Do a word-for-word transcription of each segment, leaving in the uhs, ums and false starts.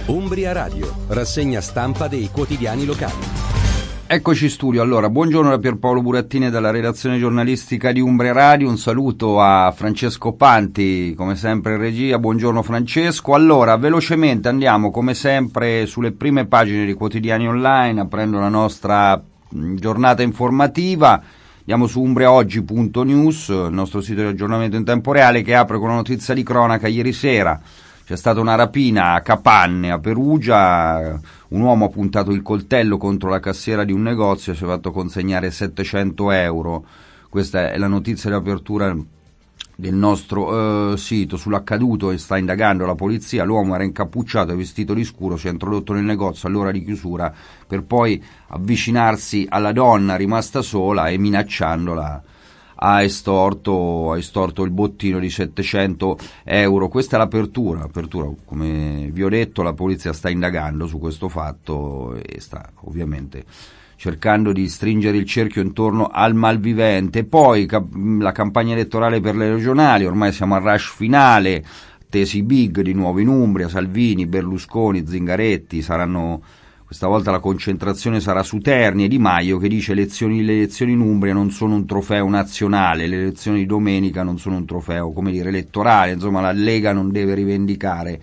Umbria Radio, rassegna stampa dei quotidiani locali. Eccoci in studio. Allora, buongiorno da Pierpaolo Burattini dalla redazione giornalistica di Umbria Radio, un saluto a Francesco Panti, come sempre in regia. Buongiorno Francesco. Allora, velocemente andiamo come sempre sulle prime pagine dei quotidiani online, aprendo la nostra giornata informativa. Andiamo su umbriaoggi punto news, il nostro sito di aggiornamento in tempo reale, che apre con una notizia di cronaca. Ieri sera c'è stata una rapina a Capanne, a Perugia. Un uomo ha puntato il coltello contro la cassiera di un negozio e si è fatto consegnare settecento euro. Questa è la notizia di apertura del nostro eh, sito. Sull'accaduto sta indagando la polizia. L'uomo era incappucciato e vestito di scuro, si è introdotto nel negozio all'ora di chiusura per poi avvicinarsi alla donna rimasta sola e minacciandola ha estorto, ha estorto il bottino di settecento euro. Questa è l'apertura, l'apertura. Come vi ho detto, la polizia sta indagando su questo fatto e sta ovviamente cercando di stringere il cerchio intorno al malvivente. Poi la campagna elettorale per le regionali, ormai siamo al rush finale, tesi big di nuovo in Umbria, Salvini, Berlusconi, Zingaretti, saranno... Questa volta la concentrazione sarà su Terni e Di Maio, che dice elezioni, le elezioni in Umbria non sono un trofeo nazionale, le elezioni di domenica non sono un trofeo, come dire, elettorale. Insomma, la Lega non deve rivendicare,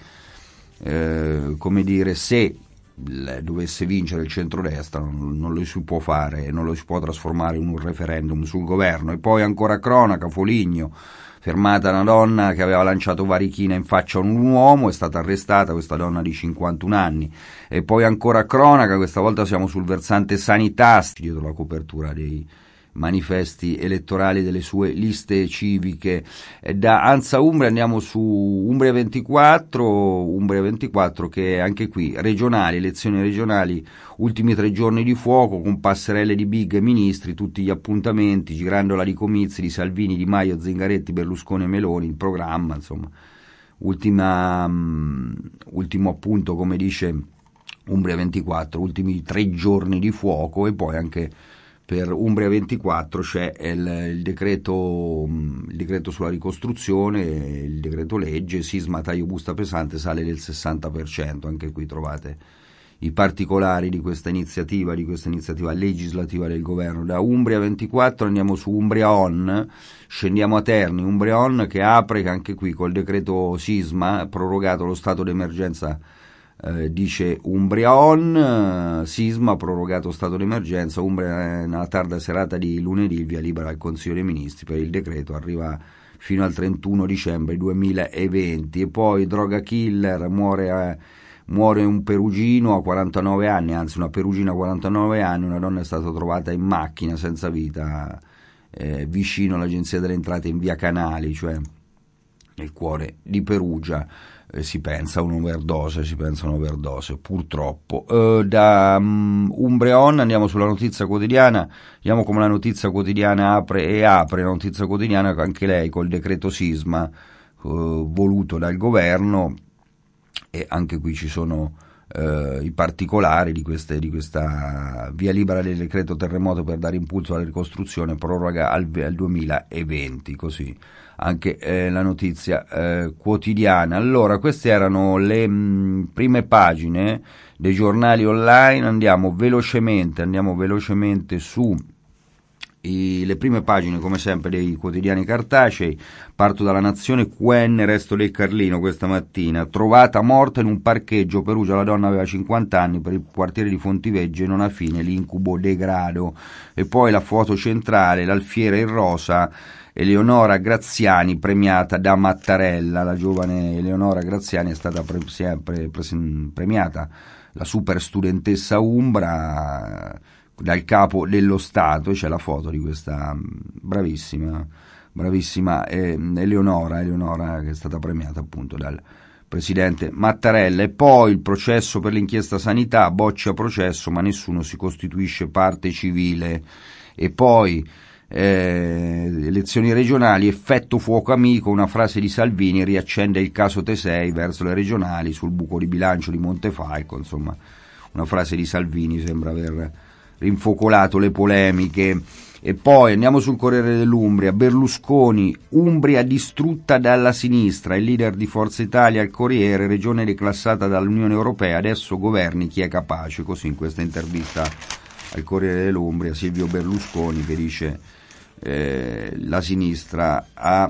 eh, come dire, se dovesse vincere il centrodestra non, non lo si può fare, non lo si può trasformare in un referendum sul governo. E poi ancora cronaca, Foligno, fermata una donna che aveva lanciato varichina in faccia a un uomo, è stata arrestata questa donna di cinquantuno anni. E poi ancora cronaca, questa volta siamo sul versante sanità, dietro la copertura dei manifesti elettorali delle sue liste civiche. E da Anza Umbria andiamo su Umbria ventiquattro, Umbria ventiquattro che anche qui regionali, elezioni regionali, ultimi tre giorni di fuoco con passerelle di big e ministri, tutti gli appuntamenti, girandola di comizi di Salvini, Di Maio, Zingaretti, Berlusconi e Meloni, il programma, insomma, ultima, um, ultimo appunto, come dice Umbria ventiquattro, ultimi tre giorni di fuoco. E poi anche per Umbria ventiquattro c'è il, il decreto il decreto sulla ricostruzione, il decreto legge, sisma taglio busta pesante sale del sessanta per cento. Anche qui trovate i particolari di questa iniziativa, di questa iniziativa legislativa del governo. Da Umbria ventiquattro andiamo su Umbria On, scendiamo a Terni, Umbria On che apre che anche qui col decreto sisma prorogato lo stato d'emergenza. Eh, dice Umbria On, eh, sisma, prorogato stato d'emergenza. Umbria, eh, nella tarda serata di lunedì il via libera al Consiglio dei Ministri per il decreto, arriva fino al trentuno dicembre duemilaventi. E poi droga killer, muore, eh, muore un perugino a quarantanove anni, anzi una perugina a quarantanove anni, una donna è stata trovata in macchina senza vita eh, vicino all'Agenzia delle Entrate in via Canali, cioè nel cuore di Perugia. Eh, si pensa a un'overdose, si pensa a un'overdose, purtroppo. Eh, da um, Umbria On andiamo sulla notizia quotidiana, vediamo come la notizia quotidiana apre e apre la notizia quotidiana anche lei col decreto sisma eh, voluto dal governo, e anche qui ci sono eh, i particolari di, queste, di questa via libera del decreto terremoto per dare impulso alla ricostruzione, proroga al, al duemilaventi, così anche eh, la notizia eh, quotidiana. Allora, queste erano le mh, prime pagine dei giornali online. Andiamo velocemente, andiamo velocemente su i, le prime pagine, come sempre, dei quotidiani cartacei. Parto dalla Nazione. Q N, resto del Carlino, questa mattina, trovata morta in un parcheggio, Perugia, la donna aveva cinquanta anni, per il quartiere di Fontivegge non ha fine l'incubo degrado. E poi la foto centrale, l'alfiere in rosa, Eleonora Graziani premiata da Mattarella. La giovane Eleonora Graziani è stata pre- pre- pre- premiata, la super studentessa umbra, dal capo dello Stato. C'è la foto di questa bravissima bravissima eh, Eleonora Eleonora che è stata premiata appunto dal presidente Mattarella. E poi il processo per l'inchiesta sanità, boccia processo ma nessuno si costituisce parte civile. E poi Eh, elezioni regionali, effetto fuoco amico, una frase di Salvini riaccende il caso Tesei verso le regionali sul buco di bilancio di Montefalco. Insomma, una frase di Salvini sembra aver rinfocolato le polemiche. E poi andiamo sul Corriere dell'Umbria. Berlusconi, Umbria distrutta dalla sinistra, il leader di Forza Italia al Corriere, regione declassata dall'Unione Europea, adesso governi chi è capace. Così in questa intervista al Corriere dell'Umbria Silvio Berlusconi, che dice eh, la sinistra ha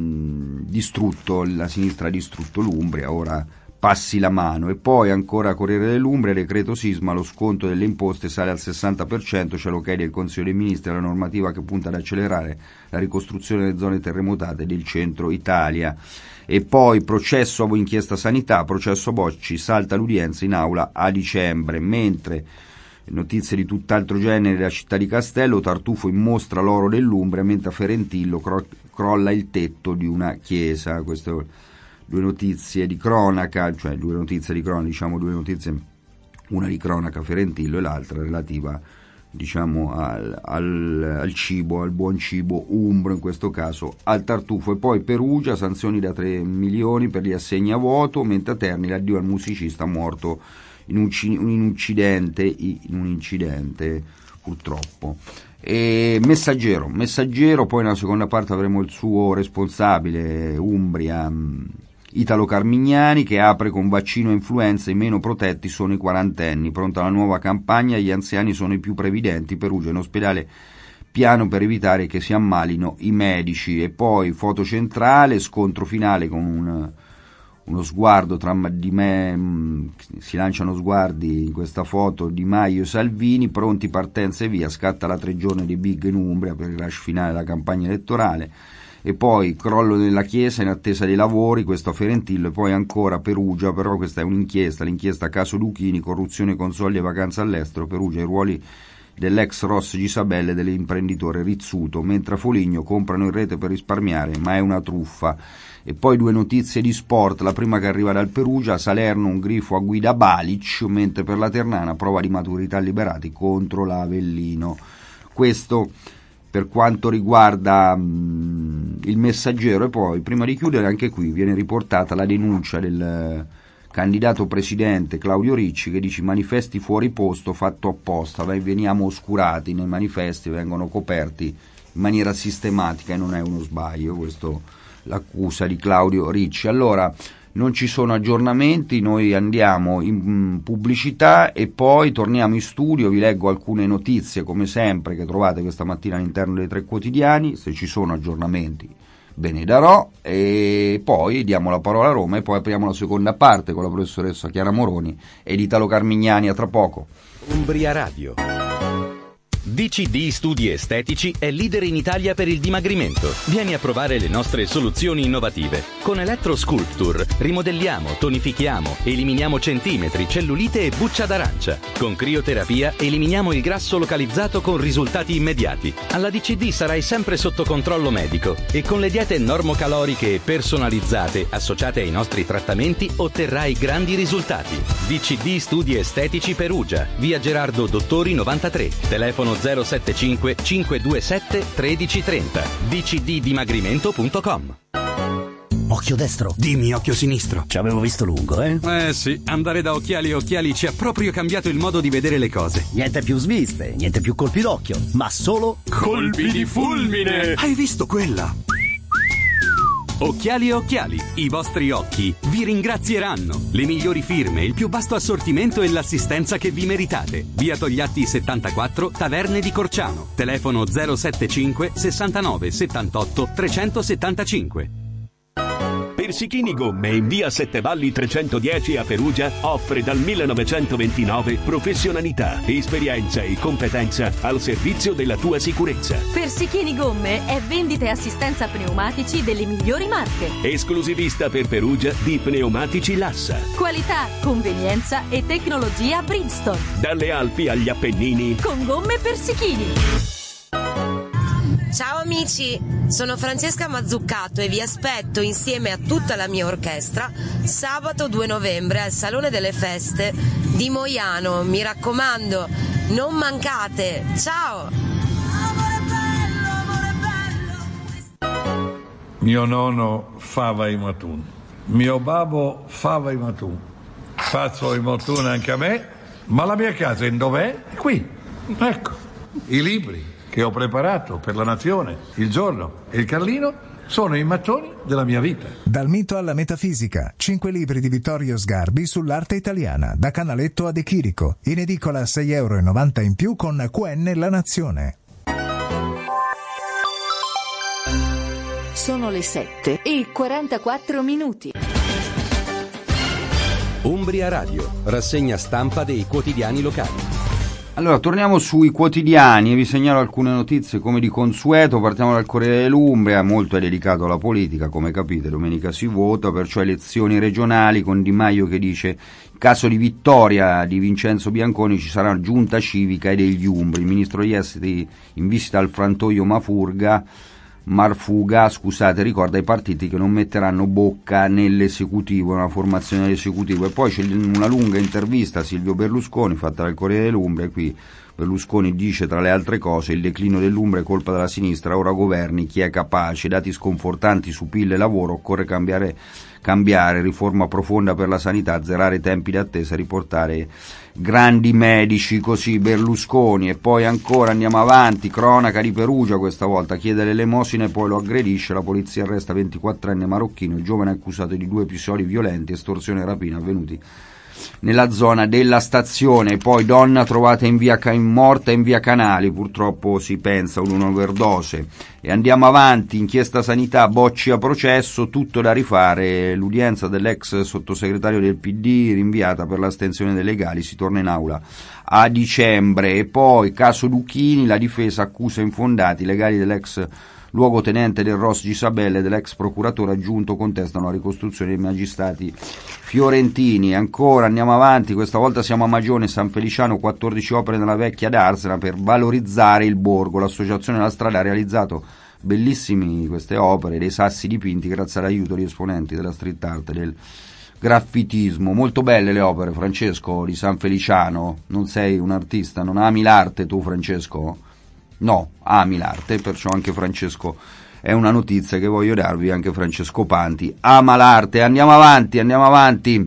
mh, distrutto la sinistra ha distrutto l'Umbria, ora passi la mano. E poi ancora Corriere dell'Umbria, decreto sisma, lo sconto delle imposte sale al sessanta per cento, c'è l'ok del Consiglio dei Ministri, la normativa che punta ad accelerare la ricostruzione delle zone terremotate del centro Italia. E poi processo a inchiesta sanità, processo Bocci, salta l'udienza in aula a dicembre. Mentre notizie di tutt'altro genere, la città di Castello, Tartufo in mostra l'oro dell'Umbria, mentre a Ferentillo cro- crolla il tetto di una chiesa. Questo due notizie di cronaca, cioè due notizie di cronaca, diciamo due notizie, una di cronaca Ferentillo e l'altra relativa, diciamo, al, al, al cibo, al buon cibo umbro, in questo caso al tartufo. E poi Perugia, sanzioni da tre milioni per gli assegni a vuoto, mentre a Terni l'addio al musicista morto in un, in un incidente, in un incidente purtroppo. E Messaggero, Messaggero, poi nella seconda parte avremo il suo responsabile Umbria, Italo Carmignani, che apre con vaccino e influenza, i meno protetti sono i quarantenni, pronta la nuova campagna, gli anziani sono i più previdenti, Perugia in ospedale, piano per evitare che si ammalino i medici. E poi foto centrale, scontro finale con un, uno sguardo tra di me, mh, si lanciano sguardi in questa foto, Di Maio e Salvini, pronti, partenza e via, scatta la tre giorni di Big in Umbria per il rush finale della campagna elettorale. E poi crollo della chiesa in attesa dei lavori, questo a Ferentillo. E poi ancora Perugia, però questa è un'inchiesta, l'inchiesta caso Lucchini, corruzione con soldi e vacanze all'estero, Perugia, i ruoli dell'ex Ross Gisabelle e dell'imprenditore Rizzuto, mentre a Foligno comprano in rete per risparmiare, ma è una truffa. E poi due notizie di sport, la prima che arriva dal Perugia, Salerno un grifo a guida Balic, mentre per la Ternana prova di maturità liberati contro l'Avellino. Questo per quanto riguarda mh, il Messaggero. E poi, prima di chiudere, anche qui viene riportata la denuncia del candidato presidente Claudio Ricci, che dice: manifesti fuori posto, fatto apposta, veniamo oscurati nei manifesti, vengono coperti in maniera sistematica e non è uno sbaglio. Questo l'accusa di Claudio Ricci. Allora, non ci sono aggiornamenti, noi andiamo in pubblicità e poi torniamo in studio. Vi leggo alcune notizie, come sempre, che trovate questa mattina all'interno dei tre quotidiani. Se ci sono aggiornamenti ve ne darò, e poi diamo la parola a Roma e poi apriamo la seconda parte con la professoressa Chiara Moroni ed Italo Carmignani. A tra poco. Umbria Radio. D C D Studi Estetici è leader in Italia per il dimagrimento. Vieni a provare le nostre soluzioni innovative. Con Electro Sculpture rimodelliamo, tonifichiamo, eliminiamo centimetri, cellulite e buccia d'arancia. Con crioterapia eliminiamo il grasso localizzato con risultati immediati. Alla D C D sarai sempre sotto controllo medico e con le diete normocaloriche e personalizzate associate ai nostri trattamenti otterrai grandi risultati. D C D Studi Estetici Perugia, via Gerardo Dottori novantatré, telefono zero sette cinque cinque due sette uno tre tre zero d c d dimagrimento punto com. Occhio destro. Dimmi, occhio sinistro. Ci avevo visto lungo, eh? Eh sì, andare da occhiali e occhiali ci ha proprio cambiato il modo di vedere le cose. Niente più sviste, niente più colpi d'occhio, ma solo colpi di fulmine. Hai visto quella? Occhiali e occhiali, i vostri occhi vi ringrazieranno. Le migliori firme, il più vasto assortimento e l'assistenza che vi meritate. Via Togliatti settantaquattro, Taverne di Corciano. Telefono zero sette cinque sessantanove settantotto trecentosettantacinque. Persichini Gomme in via Sette Valli trecentodieci a Perugia offre dal millenovecentoventinove professionalità, esperienza e competenza al servizio della tua sicurezza. Persichini Gomme è vendita e assistenza pneumatici delle migliori marche. Esclusivista per Perugia di pneumatici Lassa. Qualità, convenienza e tecnologia Bridgestone. Dalle Alpi agli Appennini. Con gomme Persichini. Ciao amici, sono Francesca Mazzuccato e vi aspetto insieme a tutta la mia orchestra sabato due novembre al Salone delle Feste di Moiano. Mi raccomando, non mancate. Ciao! Mio nonno fava i matun, mio babbo fava i matun. Faccio i matun anche a me, ma la mia casa in dov'è? Qui. Ecco, i libri che ho preparato per la Nazione, il Giorno e il Carlino sono i mattoni della mia vita. Dal mito alla metafisica, cinque libri di Vittorio Sgarbi sull'arte italiana, da Canaletto a De Chirico, in edicola a sei e novanta euro in più con Q N La Nazione. Sono le sette e quarantaquattro minuti. Umbria Radio, rassegna stampa dei quotidiani locali. Allora, torniamo sui quotidiani e vi segnalo alcune notizie come di consueto. Partiamo dal Corriere dell'Umbria, molto è dedicato alla politica, come capite, domenica si vota, perciò elezioni regionali con Di Maio che dice in caso di vittoria di Vincenzo Bianconi ci sarà giunta civica e degli Umbri. Il ministro degli esteri in visita al frantoio Mafurga, Marfuga, scusate, ricorda i partiti che non metteranno bocca nell'esecutivo, nella formazione dell'esecutivo. E poi c'è una lunga intervista a Silvio Berlusconi fatta dal Corriere dell'Umbria. Qui Berlusconi dice tra le altre cose: il declino dell'Umbria è colpa della sinistra, ora governi chi è capace, dati sconfortanti su P I L e lavoro, occorre cambiare, cambiare, riforma profonda per la sanità, azzerare i tempi d'attesa, riportare grandi medici, così Berlusconi. E poi ancora andiamo avanti, cronaca di Perugia questa volta, chiede l'elemosina e poi lo aggredisce, la polizia arresta ventiquattrenne marocchino, il giovane accusato di due episodi violenti, estorsione e rapina avvenuti nella zona della stazione. Poi donna trovata in via in morta in via Canali, purtroppo si pensa ad un'overdose. E andiamo avanti, inchiesta sanità, Bocci a processo, tutto da rifare, l'udienza dell'ex sottosegretario del P D rinviata per l'astensione dei legali, si torna in aula a dicembre. E poi caso Lucchini, la difesa accusa infondati, i legali dell'ex luogotenente del R O S Gisabelle e dell'ex procuratore aggiunto contestano la ricostruzione dei magistrati fiorentini. Ancora andiamo avanti, questa volta siamo a Magione, San Feliciano, quattordici opere nella vecchia d'Arsena per valorizzare il borgo. L'associazione della strada ha realizzato bellissimi queste opere, dei sassi dipinti grazie all'aiuto di esponenti della street art, del graffitismo. Molto belle le opere, Francesco, di San Feliciano. Non sei un artista, non ami l'arte tu, Francesco? No, ami l'arte, perciò anche Francesco, è una notizia che voglio darvi, anche Francesco Panti ama l'arte. Andiamo avanti, andiamo avanti.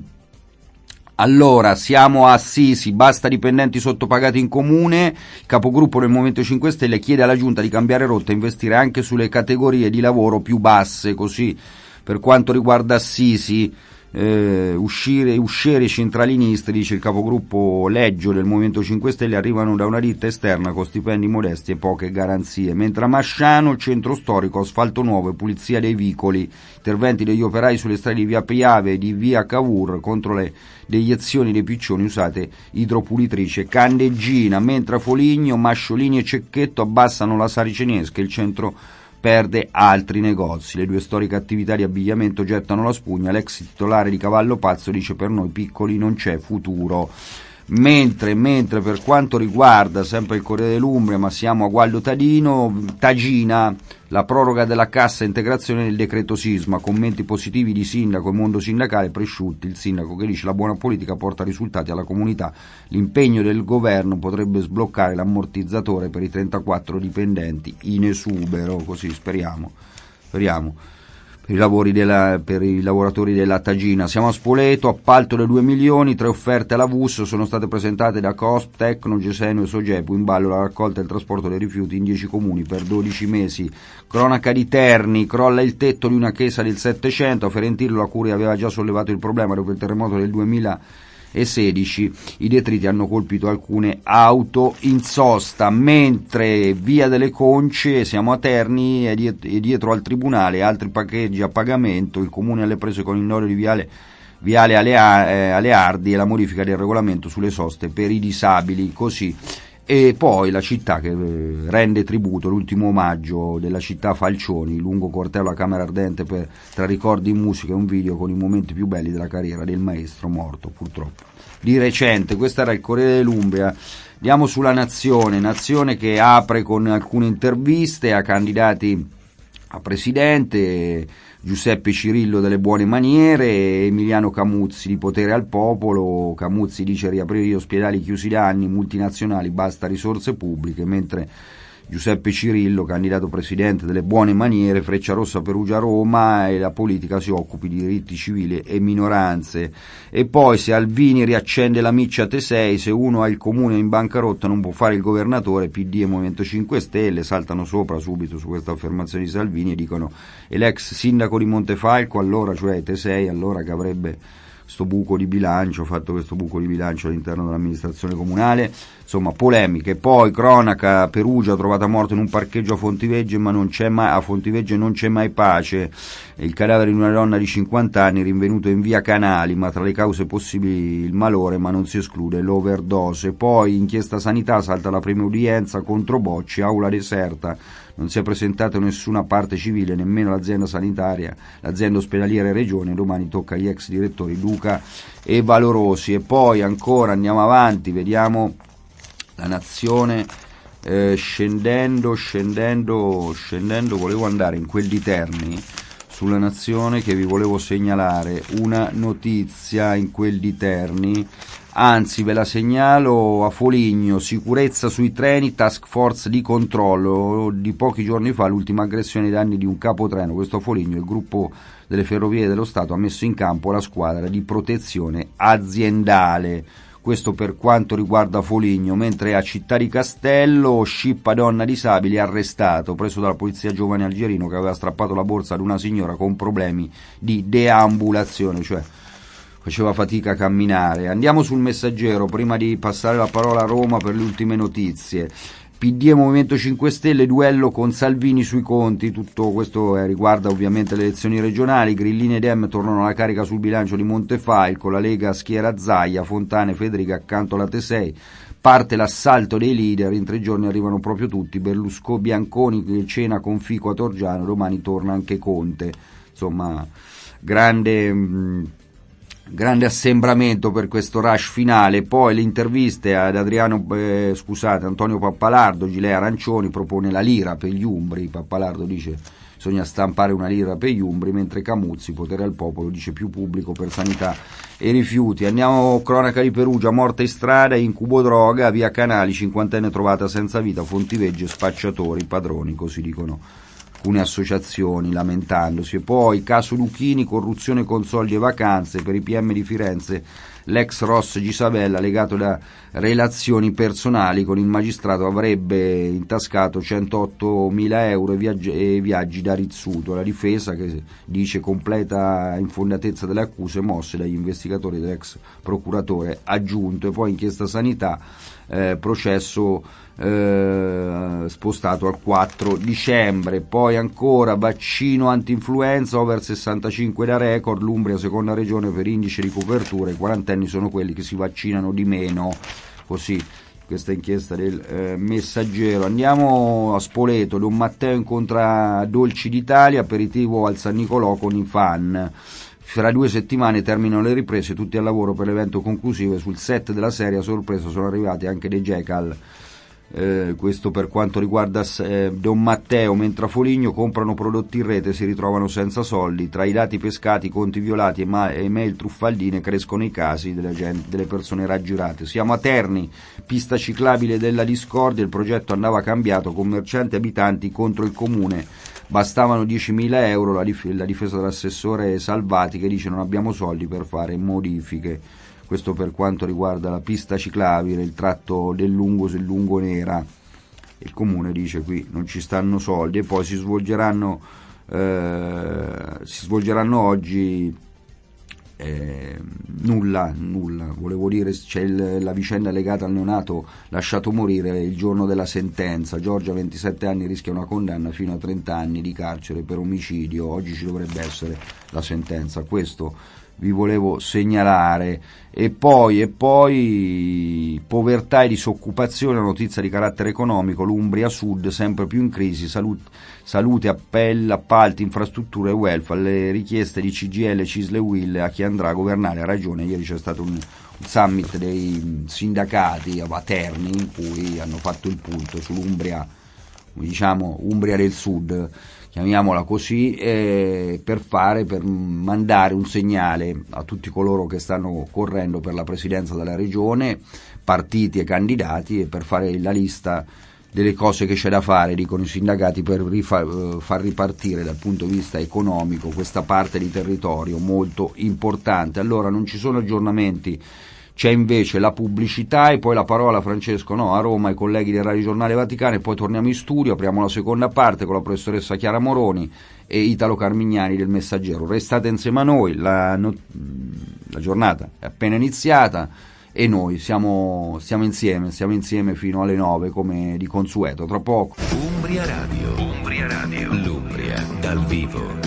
Allora, siamo a Assisi, basta dipendenti sottopagati in comune, il capogruppo del Movimento cinque Stelle chiede alla Giunta di cambiare rotta e investire anche sulle categorie di lavoro più basse, così per quanto riguarda Assisi. Eh, uscire, uscire i centralinisti, dice il capogruppo Leggio del Movimento cinque Stelle, arrivano da una ditta esterna con stipendi modesti e poche garanzie, mentre a Masciano il centro storico, asfalto nuovo e pulizia dei vicoli, interventi degli operai sulle strade di via Piave e di via Cavour contro le deiezioni dei piccioni usate idropulitrice Candeggina, mentre a Foligno Masciolini e Cecchetto abbassano la Saricenesca, il centro perde altri negozi. Le due storiche attività di abbigliamento gettano la spugna, l'ex titolare di Cavallo Pazzo dice per noi piccoli non c'è futuro. Mentre, mentre per quanto riguarda sempre il Corriere dell'Umbria, ma siamo a Gualdo Tadino, Tagina, la proroga della cassa integrazione del decreto sisma, commenti positivi di sindaco e mondo sindacale, Presciutti, il sindaco che dice la buona politica porta risultati alla comunità, l'impegno del governo potrebbe sbloccare l'ammortizzatore per i trentaquattro dipendenti in esubero, così speriamo, speriamo. Per i, lavori della, per i lavoratori della Tagina. Siamo a Spoleto, appalto da due milioni, tre offerte alla V U S sono state presentate da Coop, Tecno, Geseno e Sogepu, in ballo la raccolta e il trasporto dei rifiuti in dieci comuni per dodici mesi. Cronaca di Terni, crolla il tetto di una chiesa del Settecento, a Ferentino la Curia aveva già sollevato il problema dopo il terremoto del duemilasedici, i detriti hanno colpito alcune auto in sosta, mentre via delle Conce, siamo a Terni e dietro al tribunale, altri parcheggi a pagamento, il comune alle prese con il nodo di viale, viale Aleardi e la modifica del regolamento sulle soste per i disabili, così. E poi la città che rende tributo, l'ultimo omaggio della città Falcioni, lungo cortello a Camera Ardente per, tra ricordi, musica e un video con i momenti più belli della carriera del maestro morto purtroppo di recente. Questo era il Corriere dell'Umbria. Andiamo sulla Nazione, Nazione che apre con alcune interviste a candidati a presidente, Giuseppe Cirillo delle buone maniere, Emiliano Camuzzi di potere al popolo. Camuzzi dice riaprire gli ospedali chiusi da anni, multinazionali, basta risorse pubbliche, mentre Giuseppe Cirillo, candidato presidente delle Buone Maniere, Frecciarossa Perugia Roma, e la politica si occupi di diritti civili e minoranze. E poi se Alvini riaccende la miccia a T sei, se uno ha il comune in bancarotta non può fare il governatore, P D e Movimento cinque Stelle saltano sopra subito su questa affermazione di Salvini e dicono: e l'ex sindaco di Montefalco allora, cioè T sei, allora che avrebbe sto buco di bilancio, fatto questo buco di bilancio all'interno dell'amministrazione comunale, insomma polemiche. Poi cronaca, Perugia trovata morto in un parcheggio a Fontivegge, ma non c'è mai, a Fontivegge non c'è mai pace, il cadavere di una donna di cinquanta anni rinvenuto in via Canali, ma tra le cause possibili il malore, ma non si esclude l'overdose. Poi inchiesta sanità, salta la prima udienza contro Bocci, aula deserta, non si è presentato nessuna parte civile, nemmeno l'azienda sanitaria, l'azienda ospedaliera e regione, domani tocca agli ex direttori Luca e Valorosi. E poi ancora andiamo avanti, vediamo La Nazione, eh, scendendo, scendendo, scendendo, volevo andare in quel di Terni, sulla Nazione, che vi volevo segnalare una notizia in quel di Terni. Anzi, ve la segnalo a Foligno, sicurezza sui treni, task force di controllo. Di pochi giorni fa l'ultima aggressione ai danni di un capotreno, questo a Foligno, il gruppo delle Ferrovie dello Stato ha messo in campo la squadra di protezione aziendale. Questo per quanto riguarda Foligno, mentre a Città di Castello, scippa donna disabile arrestato, preso dalla polizia giovane algerino che aveva strappato la borsa ad una signora con problemi di deambulazione, cioè faceva fatica a camminare. Andiamo sul Messaggero prima di passare la parola a Roma per le ultime notizie. P D e Movimento cinque Stelle, duello con Salvini sui conti, tutto questo eh, riguarda ovviamente le elezioni regionali. Grillini e Dem tornano alla carica sul bilancio di Montefalco, la Lega schiera Zaia, Fontana e Federica accanto alla T sei, parte l'assalto dei leader, in tre giorni arrivano proprio tutti, Berlusconi, Bianconi, cena con Fico a Torgiano, domani torna anche Conte, insomma grande... Mh, grande assembramento per questo rush finale. Poi le interviste ad Adriano, eh, scusate, Antonio Pappalardo, Gilea Arancioni propone la lira per gli umbri, Pappalardo dice bisogna stampare una lira per gli umbri, mentre Camuzzi, potere al popolo, dice più pubblico per sanità e rifiuti. Andiamo, cronaca di Perugia, morte in strada, incubo droga, via Canali, cinquantenne trovata senza vita, Fontivegge spacciatori, padroni, così dicono alcune associazioni lamentandosi. E poi caso Lucchini, corruzione con soldi e vacanze, per i P M di Firenze l'ex Ross Gisabella legato da relazioni personali con il magistrato avrebbe intascato centottomila euro e viaggi, e viaggi da Rizzuto. La difesa che dice completa infondatezza delle accuse mosse dagli investigatori dell'ex procuratore aggiunto. E poi inchiesta sanità, eh, processo Eh, spostato al quattro dicembre. Poi ancora vaccino anti-influenza, over sessantacinque da record, l'Umbria seconda regione per indice di copertura, i quarantenni sono quelli che si vaccinano di meno, così questa inchiesta del eh, Messaggero. Andiamo a Spoleto, Don Matteo incontra Dolci d'Italia, aperitivo al San Nicolò con i fan. Fra due settimane terminano le riprese, tutti al lavoro per l'evento conclusivo, e sul set della serie a sorpresa sono arrivati anche dei Jekyll. Eh, questo per quanto riguarda eh, Don Matteo, mentre a Foligno comprano prodotti in rete, si ritrovano senza soldi, tra i dati pescati, conti violati e, ma- e mail truffaldine crescono i casi delle, gente, delle persone raggirate. Siamo a Terni, pista ciclabile della discordia, il progetto andava cambiato, commercianti e abitanti contro il comune, bastavano diecimila euro, la, dif- la difesa dell'assessore Salvati che dice non abbiamo soldi per fare modifiche. Questo per quanto riguarda la pista ciclabile, il tratto del lungo, il lungo Nera. Il comune dice qui non ci stanno soldi. E poi si svolgeranno eh, si svolgeranno oggi eh, nulla, nulla, volevo dire c'è il, la vicenda legata al neonato lasciato morire il giorno della sentenza. Giorgia, ventisette anni, rischia una condanna fino a trenta anni di carcere per omicidio. Oggi ci dovrebbe essere la sentenza. Questo vi volevo segnalare. E poi e poi povertà e disoccupazione, notizia di carattere economico, l'Umbria Sud sempre più in crisi, salute, salute appell, appalti, infrastrutture e welfare, le richieste di C G I L, Cisle e U I L a chi andrà a governare. Ha ragione, ieri c'è stato un, un summit dei sindacati a Terni in cui hanno fatto il punto sull'Umbria, diciamo Umbria del Sud, chiamiamola così, eh, per fare, per mandare un segnale a tutti coloro che stanno correndo per la presidenza della regione, partiti e candidati, e per fare la lista delle cose che c'è da fare, dicono i sindacati, per rifar, far ripartire dal punto di vista economico questa parte di territorio molto importante. Allora non ci sono aggiornamenti, c'è invece la pubblicità e poi la parola, Francesco, no, a Roma ai colleghi del Radio Giornale Vaticano, e poi torniamo in studio, apriamo la seconda parte con la professoressa Chiara Moroni e Italo Carmignani del Messaggero. Restate insieme a noi, la, no, la giornata è appena iniziata e noi siamo, siamo insieme, siamo insieme fino alle nove come di consueto, tra poco. Umbria Radio, Umbria Radio, l'Umbria dal vivo.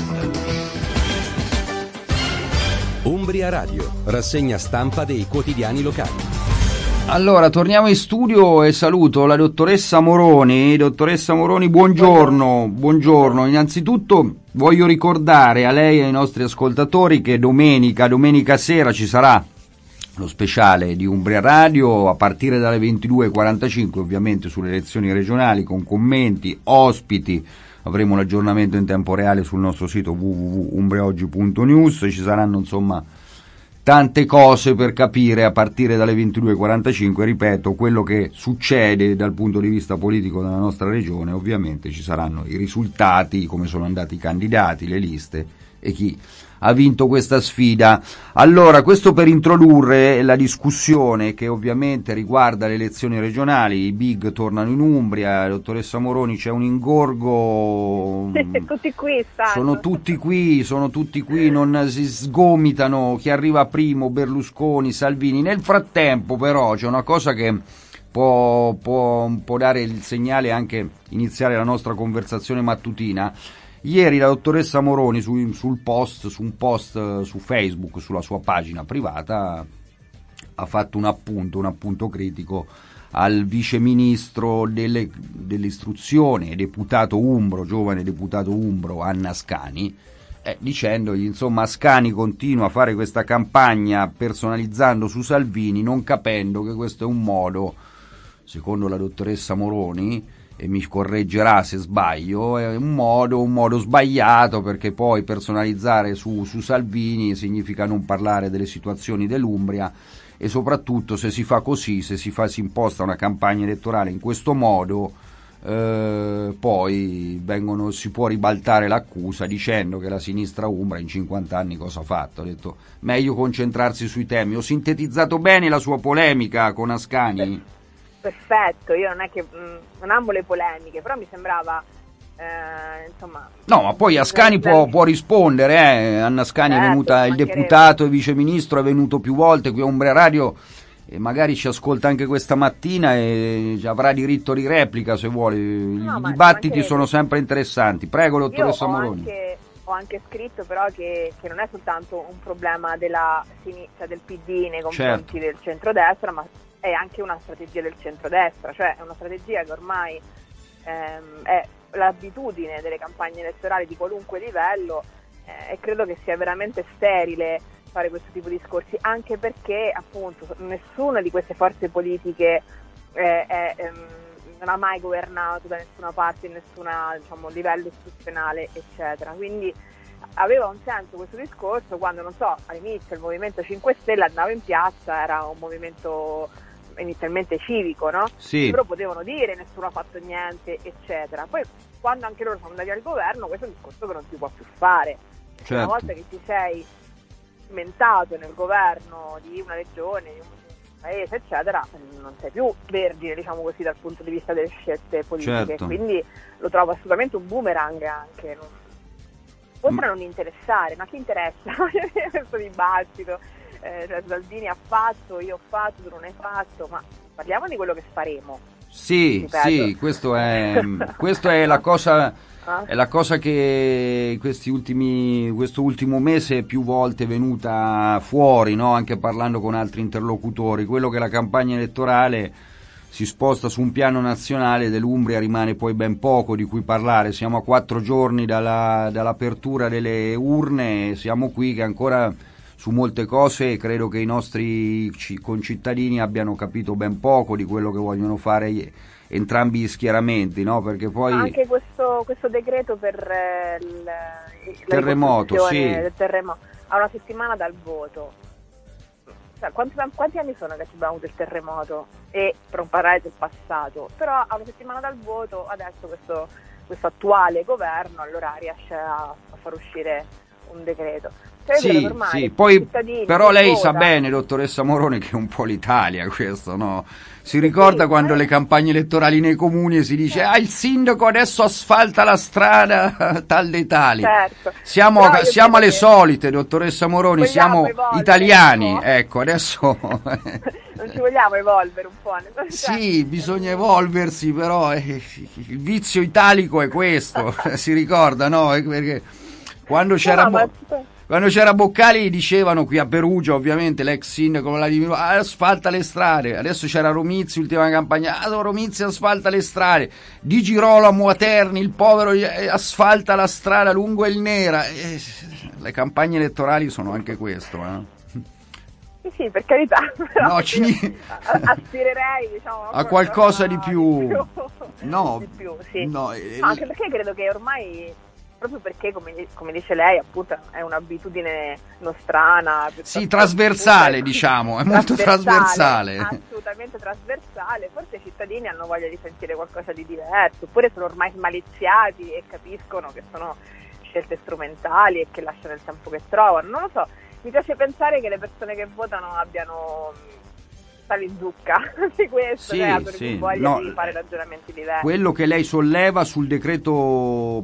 Umbria Radio, rassegna stampa dei quotidiani locali. Allora, torniamo in studio e saluto la dottoressa Moroni. Dottoressa Moroni, buongiorno. Buongiorno. Innanzitutto voglio ricordare a lei e ai nostri ascoltatori che domenica, domenica sera ci sarà lo speciale di Umbria Radio a partire dalle ventidue e quarantacinque, ovviamente sulle elezioni regionali, con commenti, ospiti. Avremo l'aggiornamento in tempo reale sul nostro sito w w w punto umbriaoggi punto news, ci saranno insomma tante cose per capire a partire dalle ventidue e quarantacinque, ripeto, quello che succede dal punto di vista politico nella nostra regione. Ovviamente ci saranno i risultati, come sono andati i candidati, le liste e chi ha vinto questa sfida. Allora, questo per introdurre la discussione che ovviamente riguarda le elezioni regionali. I big tornano in Umbria, dottoressa Moroni, c'è un ingorgo, tutti qui stanno. sono tutti qui, sono tutti qui, non si sgomitano chi arriva primo, Berlusconi, Salvini. Nel frattempo però c'è una cosa che può, può, può dare il segnale anche iniziare la nostra conversazione mattutina. Ieri la dottoressa Moroni su, sul post, su un post su Facebook, sulla sua pagina privata, ha fatto un appunto, un appunto critico al viceministro delle, dell'istruzione, deputato umbro, giovane deputato umbro, Anna Ascani, eh, dicendogli, insomma, Ascani continua a fare questa campagna personalizzando su Salvini, non capendo che questo è un modo, secondo la dottoressa Moroni, e mi correggerà se sbaglio, è un modo, un modo sbagliato, perché poi personalizzare su, su Salvini significa non parlare delle situazioni dell'Umbria, e soprattutto se si fa così, se si fa, si imposta una campagna elettorale in questo modo, eh, poi vengono, si può ribaltare l'accusa dicendo che la sinistra umbra in cinquanta anni cosa ha fatto. Ha detto meglio concentrarsi sui temi. Ho sintetizzato bene la sua polemica con Ascani? Perfetto, io non è che mh, non amo le polemiche, però mi sembrava eh, insomma. No, ma poi Ascani può, può rispondere, eh. Anna Ascani certo, è venuta, il deputato e viceministro è venuto più volte qui a Umbria Radio e magari ci ascolta anche questa mattina e avrà diritto di replica se vuole. No, I dibattiti sono sempre interessanti. Prego, dottoressa Moroni. Anche, ho anche scritto però che, che non è soltanto un problema della sinistra, del P D nei confronti certo. del centrodestra, ma è anche una strategia del centrodestra, cioè è una strategia che ormai ehm, è l'abitudine delle campagne elettorali di qualunque livello eh, e credo che sia veramente sterile fare questo tipo di discorsi, anche perché appunto nessuna di queste forze politiche eh, è, ehm, non ha mai governato da nessuna parte, in nessun diciamo, livello istituzionale, eccetera. Quindi aveva un senso questo discorso quando, non so, all'inizio il Movimento cinque Stelle andava in piazza, era un movimento inizialmente civico, no? Sì. Però potevano dire nessuno ha fatto niente, eccetera. Poi quando anche loro sono andati al governo, questo è un discorso che non si può più fare. Certo. Una volta che ti sei cimentato nel governo di una regione, di un paese, eccetera, non sei più vergine, diciamo così, dal punto di vista delle scelte politiche. Certo. Quindi lo trovo assolutamente un boomerang anche. Non... Oltre a non interessare, ma chi interessa questo dibattito? Eh, cioè, Salvini ha fatto, io ho fatto, tu non hai fatto, ma parliamo di quello che faremo. Sì, ripeto. sì, questo è, questo è la cosa, è la cosa che questi ultimi, questo ultimo mese è più volte venuta fuori, no? Anche parlando con altri interlocutori, quello che la campagna elettorale si sposta su un piano nazionale, dell'Umbria rimane poi ben poco di cui parlare. Siamo a quattro giorni dalla, dall'apertura delle urne, siamo qui che ancora su molte cose credo che i nostri concittadini abbiano capito ben poco di quello che vogliono fare entrambi gli schieramenti, no? Perché poi anche questo, questo decreto per eh, il terremoto, sì. del terremoto a una settimana dal voto. cioè, quanti, quanti anni sono che abbiamo avuto il terremoto e per non parlare del passato, però a una settimana dal voto adesso questo, questo attuale governo allora riesce a, a far uscire un decreto. Cioè, sì, sì, poi però lei vota. sa bene, dottoressa Moroni, che è un po' l'Italia questo, no? Si ricorda sì, quando le campagne elettorali nei comuni si dice ah il sindaco adesso asfalta la strada tal dei tali. Certo. Siamo, siamo alle che... solite, dottoressa Moroni, siamo italiani, ecco, adesso... non ci vogliamo evolvere un po'? Sì, bisogna evolversi, però eh, il vizio italico è questo, si ricorda, no? Perché quando c'era... No, ma... Quando c'era Boccali dicevano qui a Perugia, ovviamente l'ex sindaco Vladimiro, ah, asfalta le strade. Adesso c'era Romizzi, ultima campagna, ah, Romizzi asfalta le strade. Di Girolamo a Terni, il povero asfalta la strada lungo il Nera. Eh, le campagne elettorali sono anche questo, eh. Sì, sì, per carità. No, ci... aspirerei, diciamo, a qualcosa di più. Di più. No, di più, sì. No, eh... anche perché credo che ormai... proprio perché, come, come dice lei, appunto è un'abitudine nostrana. Sì, trasversale, appunto, diciamo, è molto trasversale. Assolutamente trasversale. Forse i cittadini hanno voglia di sentire qualcosa di diverso, oppure sono ormai smaliziati e capiscono che sono scelte strumentali e che lasciano il tempo che trovano. Non lo so, mi piace pensare che le persone che votano abbiano... sale in zucca di questo, sì, cioè, per sì, voglia no, di fare ragionamenti diversi. Quello che lei solleva sul decreto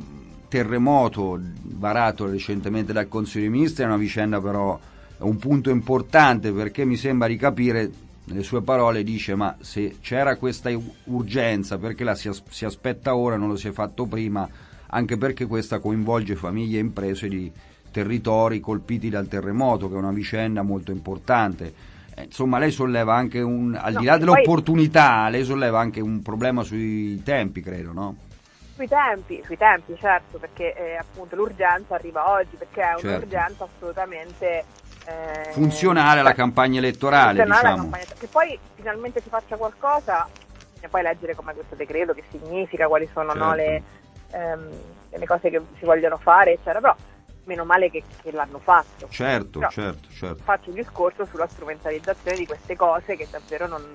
terremoto varato recentemente dal Consiglio dei Ministri è una vicenda, però è un punto importante, perché mi sembra di capire, nelle sue parole dice ma se c'era questa urgenza perché la si, as- si aspetta ora, non lo si è fatto prima, anche perché questa coinvolge famiglie e imprese di territori colpiti dal terremoto, che è una vicenda molto importante. Eh, insomma, lei solleva anche un, al no, di là dell'opportunità, poi... lei solleva anche un problema sui tempi, credo, no? Sui tempi, sui tempi, certo, perché eh, appunto l'urgenza arriva oggi, perché è certo. un'urgenza assolutamente eh, funzionale alla campagna elettorale, diciamo. Campagna, che poi finalmente si faccia qualcosa, e poi leggere come questo decreto, che significa, quali sono certo. no, le, ehm, le cose che si vogliono fare, eccetera, però meno male che, che l'hanno fatto. Certo, però, certo, certo. Faccio un discorso sulla strumentalizzazione di queste cose che davvero non...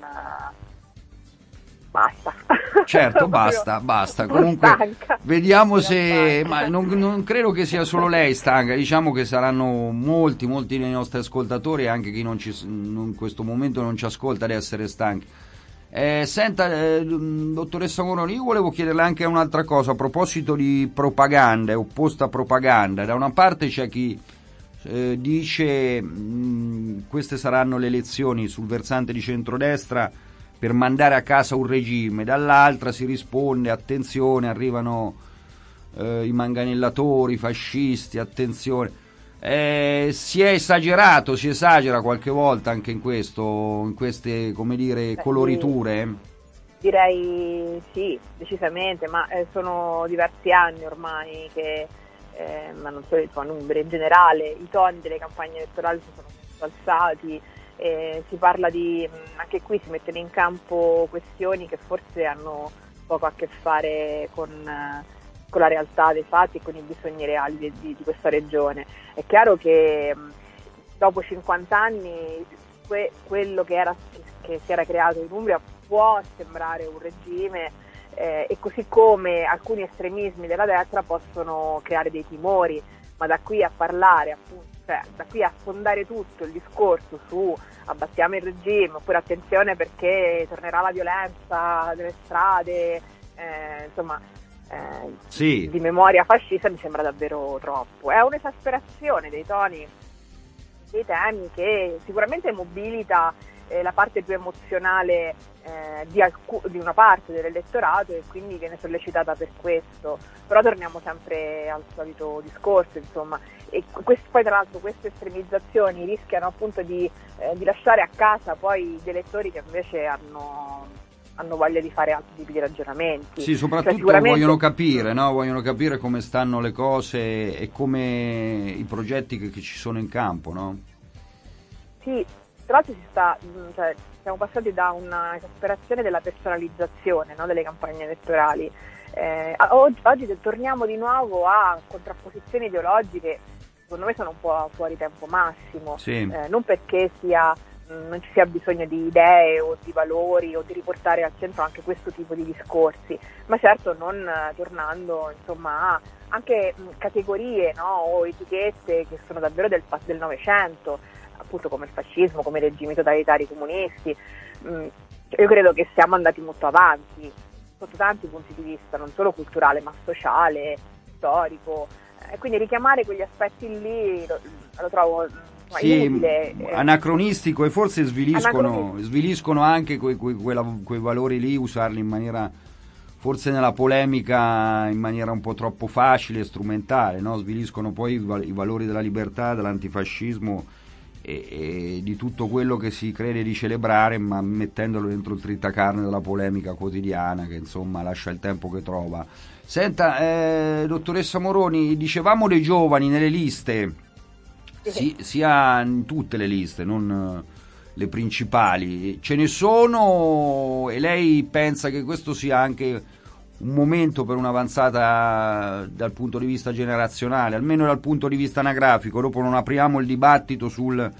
Basta. Certo, basta, basta. Comunque stanca. Vediamo se... Ma non, non credo che sia solo lei stanca, diciamo che saranno molti, molti dei nostri ascoltatori, e anche chi non ci, in questo momento non ci ascolta, ad essere stanchi. Eh, senta, eh, dottoressa Moroni, io volevo chiederle anche un'altra cosa a proposito di propaganda e opposta propaganda. Da una parte c'è chi eh, dice mh, queste saranno le elezioni sul versante di centrodestra per mandare a casa un regime, dall'altra si risponde attenzione, arrivano eh, i manganellatori, i fascisti, attenzione. Eh, si è esagerato, si esagera qualche volta anche in questo, in queste, come dire, coloriture? Direi sì, decisamente, ma eh, sono diversi anni ormai che, eh, ma non solo a Umbria, in generale, i toni delle campagne elettorali si sono alzati. Eh, si parla di, anche qui si mettono in campo questioni che forse hanno poco a che fare con, con la realtà dei fatti e con i bisogni reali di, di, di questa regione. È chiaro che dopo cinquanta anni que, quello che, era, che si era creato in Umbria può sembrare un regime eh, e così come alcuni estremismi della destra possono creare dei timori, ma da qui a parlare appunto, cioè, da qui a fondare tutto il discorso su abbattiamo il regime, oppure attenzione perché tornerà la violenza delle strade, eh, insomma, eh, sì. di memoria fascista, mi sembra davvero troppo. È un'esasperazione dei toni, dei temi, che sicuramente mobilita eh, la parte più emozionale eh, di, alcu- di una parte dell'elettorato, e quindi viene sollecitata per questo. Però torniamo sempre al solito discorso, insomma, e questo, poi tra l'altro queste estremizzazioni rischiano appunto di, eh, di lasciare a casa poi gli elettori che invece hanno, hanno voglia di fare altri tipi di ragionamenti. Sì, soprattutto cioè, sicuramente... vogliono capire, no? Vogliono capire come stanno le cose e come i progetti che, che ci sono in campo, no? Sì, tra l'altro si sta, cioè, siamo passati da una esasperazione della personalizzazione, no? Delle campagne elettorali. Eh, oggi, oggi torniamo di nuovo a contrapposizioni ideologiche secondo me sono un po' fuori tempo massimo, sì. eh, non perché sia mh, non ci sia bisogno di idee o di valori o di riportare al centro anche questo tipo di discorsi, ma certo non eh, tornando insomma a anche mh, categorie, no, o etichette che sono davvero del, del Novecento, appunto come il fascismo, come i regimi totalitari comunisti. Mh, io credo che siamo andati molto avanti sotto tanti punti di vista, non solo culturale ma sociale, storico, e eh, quindi richiamare quegli aspetti lì lo, lo trovo insomma, sì, inutile, anacronistico, e forse sviliscono, anacronistico. sviliscono anche quei, quei, quella, quei valori lì, usarli in maniera, forse nella polemica, in maniera un po' troppo facile e strumentale, no? Sviliscono poi i, val- i valori della libertà, dell'antifascismo e, e di tutto quello che si crede di celebrare, ma mettendolo dentro il tritacarne della polemica quotidiana, che insomma lascia il tempo che trova. Senta, eh, dottoressa Moroni, dicevamo dei giovani nelle liste, sì, sia in tutte le liste, non le principali, ce ne sono, e lei pensa che questo sia anche un momento per un'avanzata dal punto di vista generazionale, almeno dal punto di vista anagrafico? Dopo non apriamo il dibattito sul,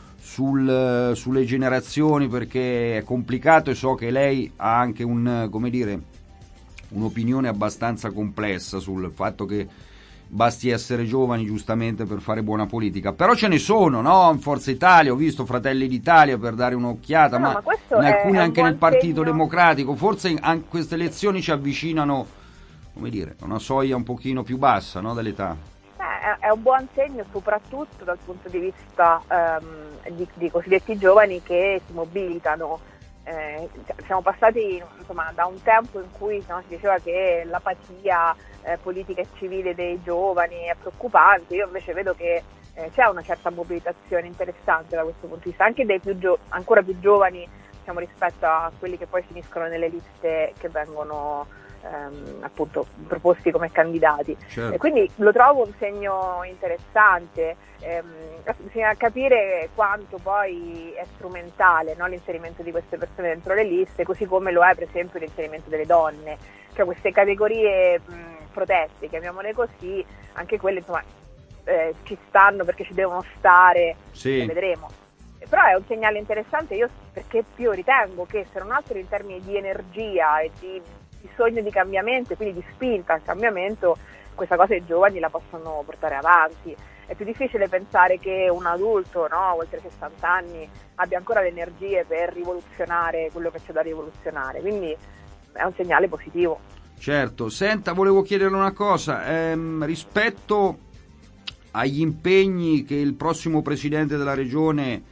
sul, sulle generazioni, perché è complicato, e so che lei ha anche un, come dire, un'opinione abbastanza complessa sul fatto che basti essere giovani giustamente per fare buona politica, però ce ne sono, no? In Forza Italia ho visto Fratelli d'Italia, per dare un'occhiata, no, ma, ma in alcuni anche nel Partito segno. Democratico, forse in, anche queste elezioni ci avvicinano, come dire, a una soglia un pochino più bassa, no, dell'età. Eh, è un buon segno soprattutto dal punto di vista ehm, di, di cosiddetti giovani che si mobilitano. Eh, siamo passati insomma da un tempo in cui no, si diceva che l'apatia eh, politica e civile dei giovani è preoccupante. Io invece vedo che eh, c'è una certa mobilitazione interessante da questo punto di vista, anche dei più gio- ancora più giovani, diciamo, rispetto a quelli che poi finiscono nelle liste che vengono ehm, appunto proposti come candidati. Certo. E quindi lo trovo un segno interessante. Ehm, bisogna capire quanto poi è strumentale, no, l'inserimento di queste persone dentro le liste, così come lo è per esempio l'inserimento delle donne, cioè queste categorie mh, protette, chiamiamole così, anche quelle insomma eh, ci stanno perché ci devono stare, sì. Vedremo. Però è un segnale interessante, io perché io ritengo che se non altro in termini di energia e di bisogno di cambiamento, quindi di spinta al cambiamento, questa cosa i giovani la possono portare avanti. È più difficile pensare che un adulto, no, oltre sessanta anni, abbia ancora le energie per rivoluzionare quello che c'è da rivoluzionare, quindi è un segnale positivo. Certo. Senta, volevo chiederle una cosa, ehm, rispetto agli impegni che il prossimo Presidente della Regione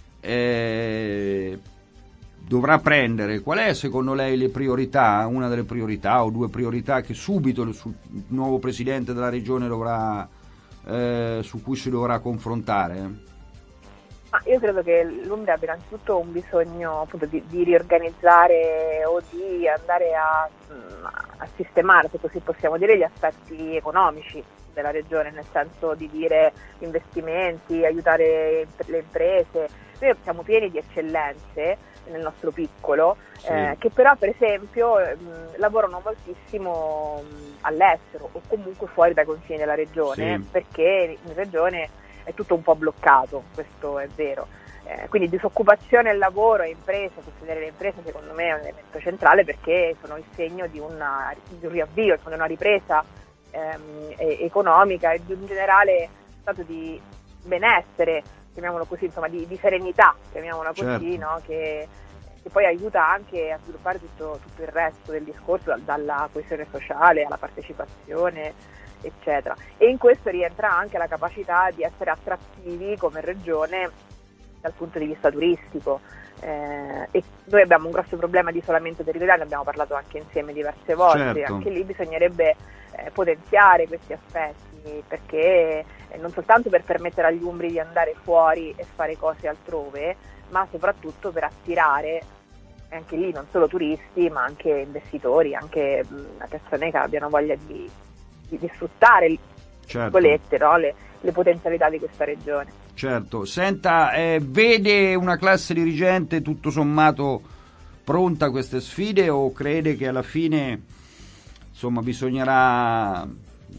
eh, dovrà prendere, qual è secondo lei le priorità, una delle priorità o due priorità che subito il nuovo Presidente della Regione dovrà Eh, su cui si dovrà confrontare? Ma io credo che l'Umbria abbia innanzitutto un bisogno appunto di, di riorganizzare o di andare a, a sistemare, se così possiamo dire, gli aspetti economici della regione, nel senso di dire investimenti, aiutare le imprese. Noi siamo pieni di eccellenze nel nostro piccolo, sì. eh, che però per esempio mh, lavorano moltissimo mh, all'estero o comunque fuori dai confini della regione, sì. Perché in regione è tutto un po' bloccato, questo è vero. Eh, quindi disoccupazione e lavoro e imprese, sostenere le imprese secondo me è un elemento centrale, perché sono il segno di, una, di un riavvio, di una ripresa ehm, economica e di un generale stato di benessere, chiamiamolo così, insomma di, di serenità, chiamiamola così, certo. No? Che, che poi aiuta anche a sviluppare tutto, tutto il resto del discorso, dalla coesione sociale alla partecipazione, eccetera. E in questo rientra anche la capacità di essere attrattivi come regione dal punto di vista turistico. Eh, e noi abbiamo un grosso problema di isolamento territoriale, ne abbiamo parlato anche insieme diverse volte, certo. Anche lì bisognerebbe eh, potenziare questi aspetti, perché eh, non soltanto per permettere agli umbri di andare fuori e fare cose altrove, ma soprattutto per attirare anche lì non solo turisti ma anche investitori, anche mh, persone che abbiano voglia di, di, di sfruttare, certo. no? le, le potenzialità di questa regione. Certo. Senta, eh, vede una classe dirigente tutto sommato pronta a queste sfide, o crede che alla fine insomma bisognerà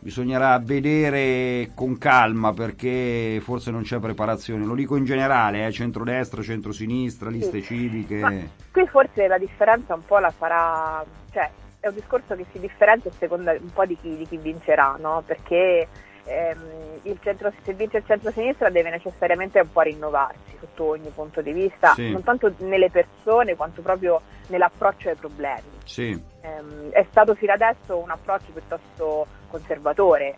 bisognerà vedere con calma, perché forse non c'è preparazione, lo dico in generale, eh, centrodestra, centrosinistra, liste sì. civiche. Ma qui forse la differenza un po' la farà, cioè è un discorso che si differenzia a seconda un po' di chi, di chi vincerà, no? Perché ehm, il centro, se vince il centro-sinistra deve necessariamente un po' rinnovarsi sotto ogni punto di vista, sì. non tanto nelle persone quanto proprio nell'approccio ai problemi. Sì. Ehm, è stato fino adesso un approccio piuttosto conservatore,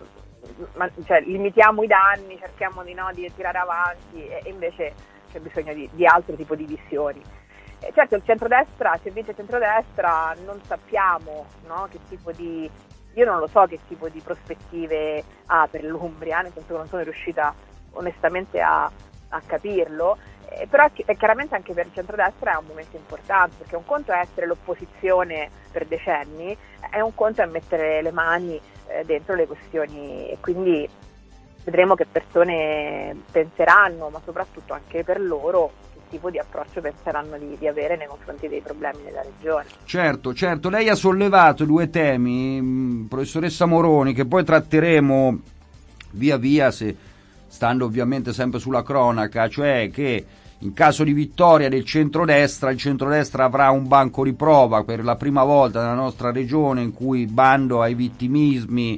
ma, cioè, limitiamo i danni, cerchiamo di, no, di tirare avanti, e, e invece c'è bisogno di, di altro tipo di visioni. Eh, certo il centrodestra, se vince il centrodestra non sappiamo, no, che tipo di, io non lo so che tipo di prospettive ha per l'Umbria, nel senso che non sono riuscita onestamente a, a capirlo, eh, però è chiaramente anche per il centrodestra è un momento importante, perché un conto è essere l'opposizione per decenni, è un conto è mettere le mani eh, dentro le questioni, e quindi vedremo che persone penseranno, ma soprattutto anche per loro che tipo di approccio penseranno di, di avere nei confronti dei problemi della regione. Certo, certo, lei ha sollevato due temi, professoressa Moroni, che poi tratteremo via via, se stando ovviamente sempre sulla cronaca, cioè che in caso di vittoria del centrodestra, il centrodestra avrà un banco di prova per la prima volta nella nostra regione, in cui bando ai vittimismi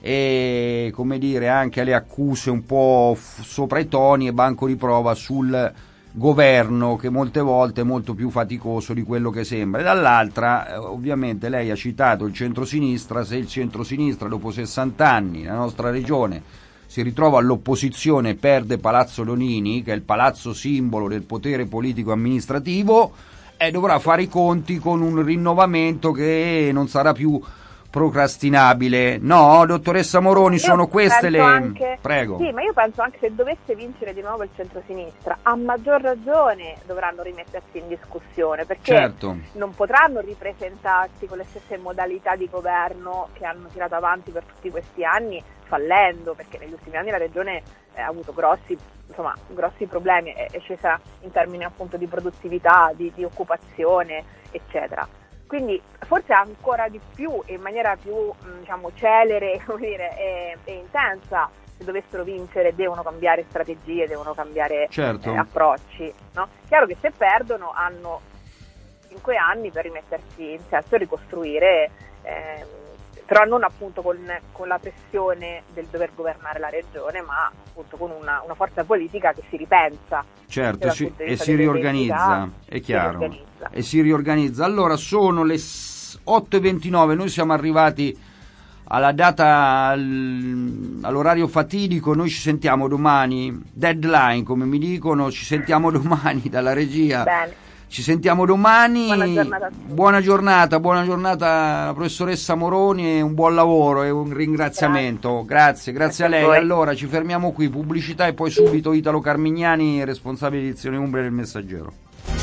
e, come dire, anche alle accuse un po' f- sopra i toni, e banco di prova sul governo, che molte volte è molto più faticoso di quello che sembra. E dall'altra, eh, ovviamente lei ha citato il centrosinistra. Se il centrosinistra dopo sessanta anni nella nostra regione si ritrova all'opposizione, perde Palazzo Lonini, che è il palazzo simbolo del potere politico amministrativo, e dovrà fare i conti con un rinnovamento che non sarà più procrastinabile. No, dottoressa Moroni, io sono queste le... Anche... Prego. Sì, ma io penso anche se dovesse vincere di nuovo il centrosinistra, a maggior ragione dovranno rimettersi in discussione, perché certo. non potranno ripresentarsi con le stesse modalità di governo che hanno tirato avanti per tutti questi anni, fallendo, perché negli ultimi anni la regione ha avuto grossi, insomma, grossi problemi, è, è scesa in termini appunto di produttività, di, di occupazione, eccetera. Quindi forse ancora di più, in maniera più diciamo celere, come dire, e, e intensa, se dovessero vincere devono cambiare strategie, devono cambiare certo. eh, approcci, no? Chiaro che se perdono hanno cinque anni per rimettersi in sesto e ricostruire, eh, però non appunto con, con la pressione del dover governare la regione, ma appunto con una, una forza politica che si ripensa. Certo, si, e si riorganizza, è chiaro, si riorganizza. e si riorganizza. Allora, sono le otto e ventinove, noi siamo arrivati alla data, all'orario fatidico, noi ci sentiamo domani, deadline come mi dicono, ci sentiamo domani dalla regia. Bene. Ci sentiamo domani, buona giornata, buona giornata, buona giornata alla professoressa Moroni, e un buon lavoro e un ringraziamento. Grazie, grazie, grazie a lei. A allora ci fermiamo qui, pubblicità, e poi subito Italo Carmignani, responsabile edizione Umbria del Messaggero.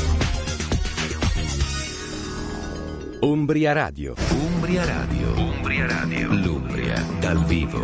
Umbria Radio. Umbria Radio. Umbria Radio. L'Umbria dal vivo.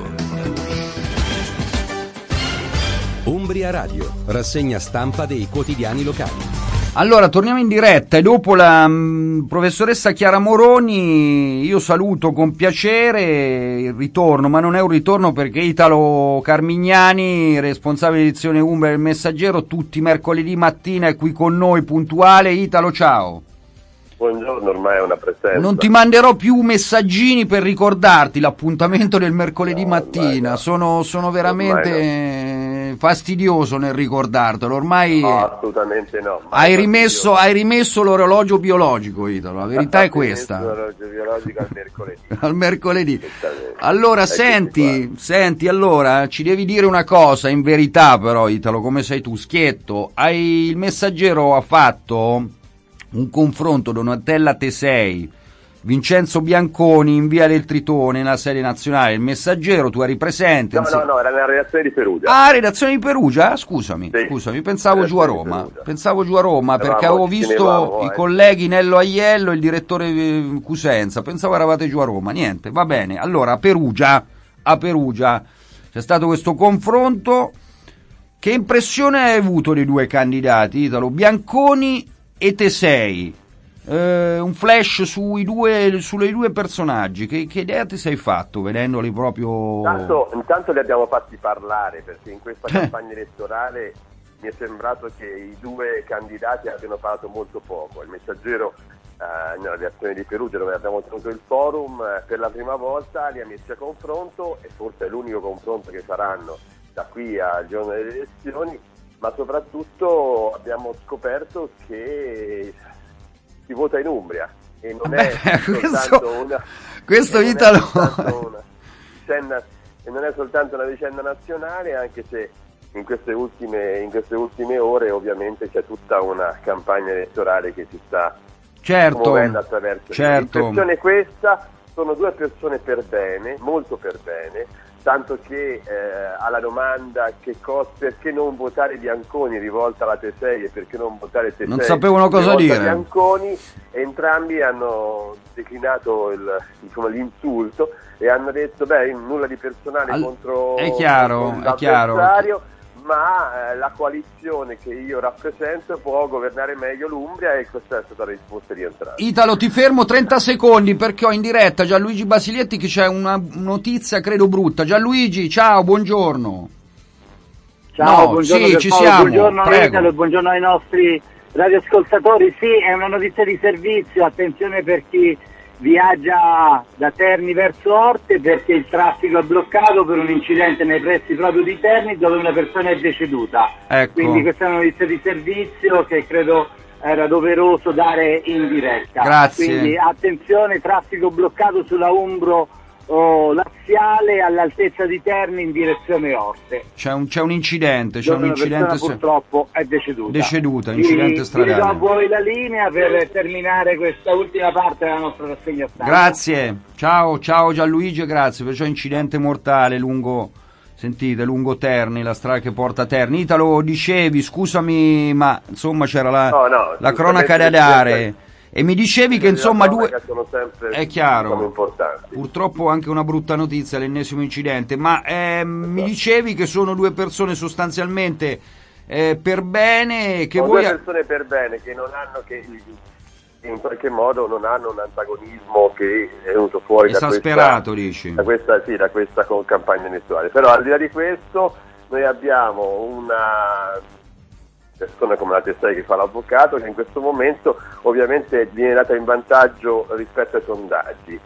Umbria Radio, rassegna stampa dei quotidiani locali. Allora, torniamo in diretta, e dopo la mh, professoressa Chiara Moroni io saluto con piacere il ritorno, ma non è un ritorno perché Italo Carmignani, responsabile edizione Umbria del Messaggero, tutti i mercoledì mattina è qui con noi, puntuale. Italo, ciao. Buongiorno, ormai è una presenza. Non ti manderò più messaggini per ricordarti l'appuntamento del mercoledì no, mattina, no. sono, sono veramente no. fastidioso nel ricordartelo, ormai no, assolutamente no. Hai rimesso, hai rimesso l'orologio biologico, Italo, la verità è questa. L'orologio biologico al mercoledì. Al mercoledì. Allora, Eccoci senti, qua. senti, allora, ci devi dire una cosa, in verità però, Italo, come sei tu, schietto, hai, il Messaggero ha fatto un confronto Donatella Tesei, Vincenzo Bianconi in via del Tritone, nella sede nazionale del Messaggero, tu eri presente? No, no, no, era nella redazione di Perugia. Ah, redazione di Perugia? Scusami, sì. scusami, pensavo giù a Roma, pensavo giù a Roma, Eravamo, perché avevo visto tenevamo, i eh. colleghi Nello Aiello e il direttore Cusenza, pensavo eravate giù a Roma, niente, va bene. Allora, a Perugia, a Perugia c'è stato questo confronto. Che impressione hai avuto dei due candidati, Italo? Bianconi e Tesei, eh, un flash sui due, sulle due personaggi. Che, che idea ti sei fatto vedendoli proprio? Intanto, intanto li abbiamo fatti parlare, perché in questa campagna elettorale mi è sembrato che i due candidati abbiano parlato molto poco. Il Messaggero, eh, nella redazione di Perugia, dove abbiamo tenuto il forum, eh, per la prima volta li ha messi a confronto, e forse è l'unico confronto che faranno da qui al giorno delle elezioni, ma soprattutto abbiamo scoperto che si vota in Umbria e non Beh, è questo, soltanto una questo e Italo non è soltanto una vicenda, e non è soltanto una vicenda nazionale, anche se in queste ultime in queste ultime ore ovviamente c'è tutta una campagna elettorale che si sta certo, muovendo attraverso. certo. L'impressione è questa: sono due persone per bene, molto per bene, tanto che eh, alla domanda che cosa, perché non votare Bianconi rivolta alla Tesei e perché non votare Tesei non sapevano cosa dire, Bianconi, entrambi hanno declinato il, insomma, l'insulto e hanno detto beh, nulla di personale All... contro, è chiaro, contro è chiaro. ma eh, la coalizione che io rappresento può governare meglio l'Umbria, e questa è stata la risposta di entrambi. Italo, ti fermo trenta secondi perché ho in diretta Gianluigi Basilietti che c'è una notizia credo brutta. Gianluigi, ciao, buongiorno. Ciao, no, buongiorno, sì, ci Paolo, siamo, buongiorno prego. Italo, buongiorno ai nostri radioascoltatori. Sì, è una notizia di servizio, attenzione per chi viaggia da Terni verso Orte, perché il traffico è bloccato per un incidente nei pressi proprio di Terni dove una persona è deceduta. Ecco. Quindi questa è una notizia di servizio che credo era doveroso dare in diretta. Grazie. Quindi attenzione, traffico bloccato sulla Umbro oh, laziale all'altezza di Terni in direzione Orte. C'è un, c'è un incidente, c'è un una incidente persona purtroppo è deceduta. Deceduta, incidente Vi, stradale. vi do a voi la linea per terminare questa ultima parte della nostra rassegna stampa. Grazie, ciao, ciao Gianluigi, grazie. Perciò incidente mortale lungo, sentite, lungo Terni, la strada che porta a Terni. Italo, dicevi, scusami, ma insomma c'era la, no, no, la cronaca da dare. E mi dicevi che insomma due sono sempre, è chiaro, sono importanti. Purtroppo anche una brutta notizia, l'ennesimo incidente, ma eh, esatto. mi dicevi che sono due persone sostanzialmente eh, per bene, che sono voi due persone per bene che non hanno che in qualche modo non hanno un antagonismo che è venuto fuori esasperato, da questa, dici? da questa, sì, da questa campagna elettorale. Però al di là di questo noi abbiamo una persona come la Tesei che fa l'avvocato, che in questo momento ovviamente viene data in vantaggio rispetto ai sondaggi,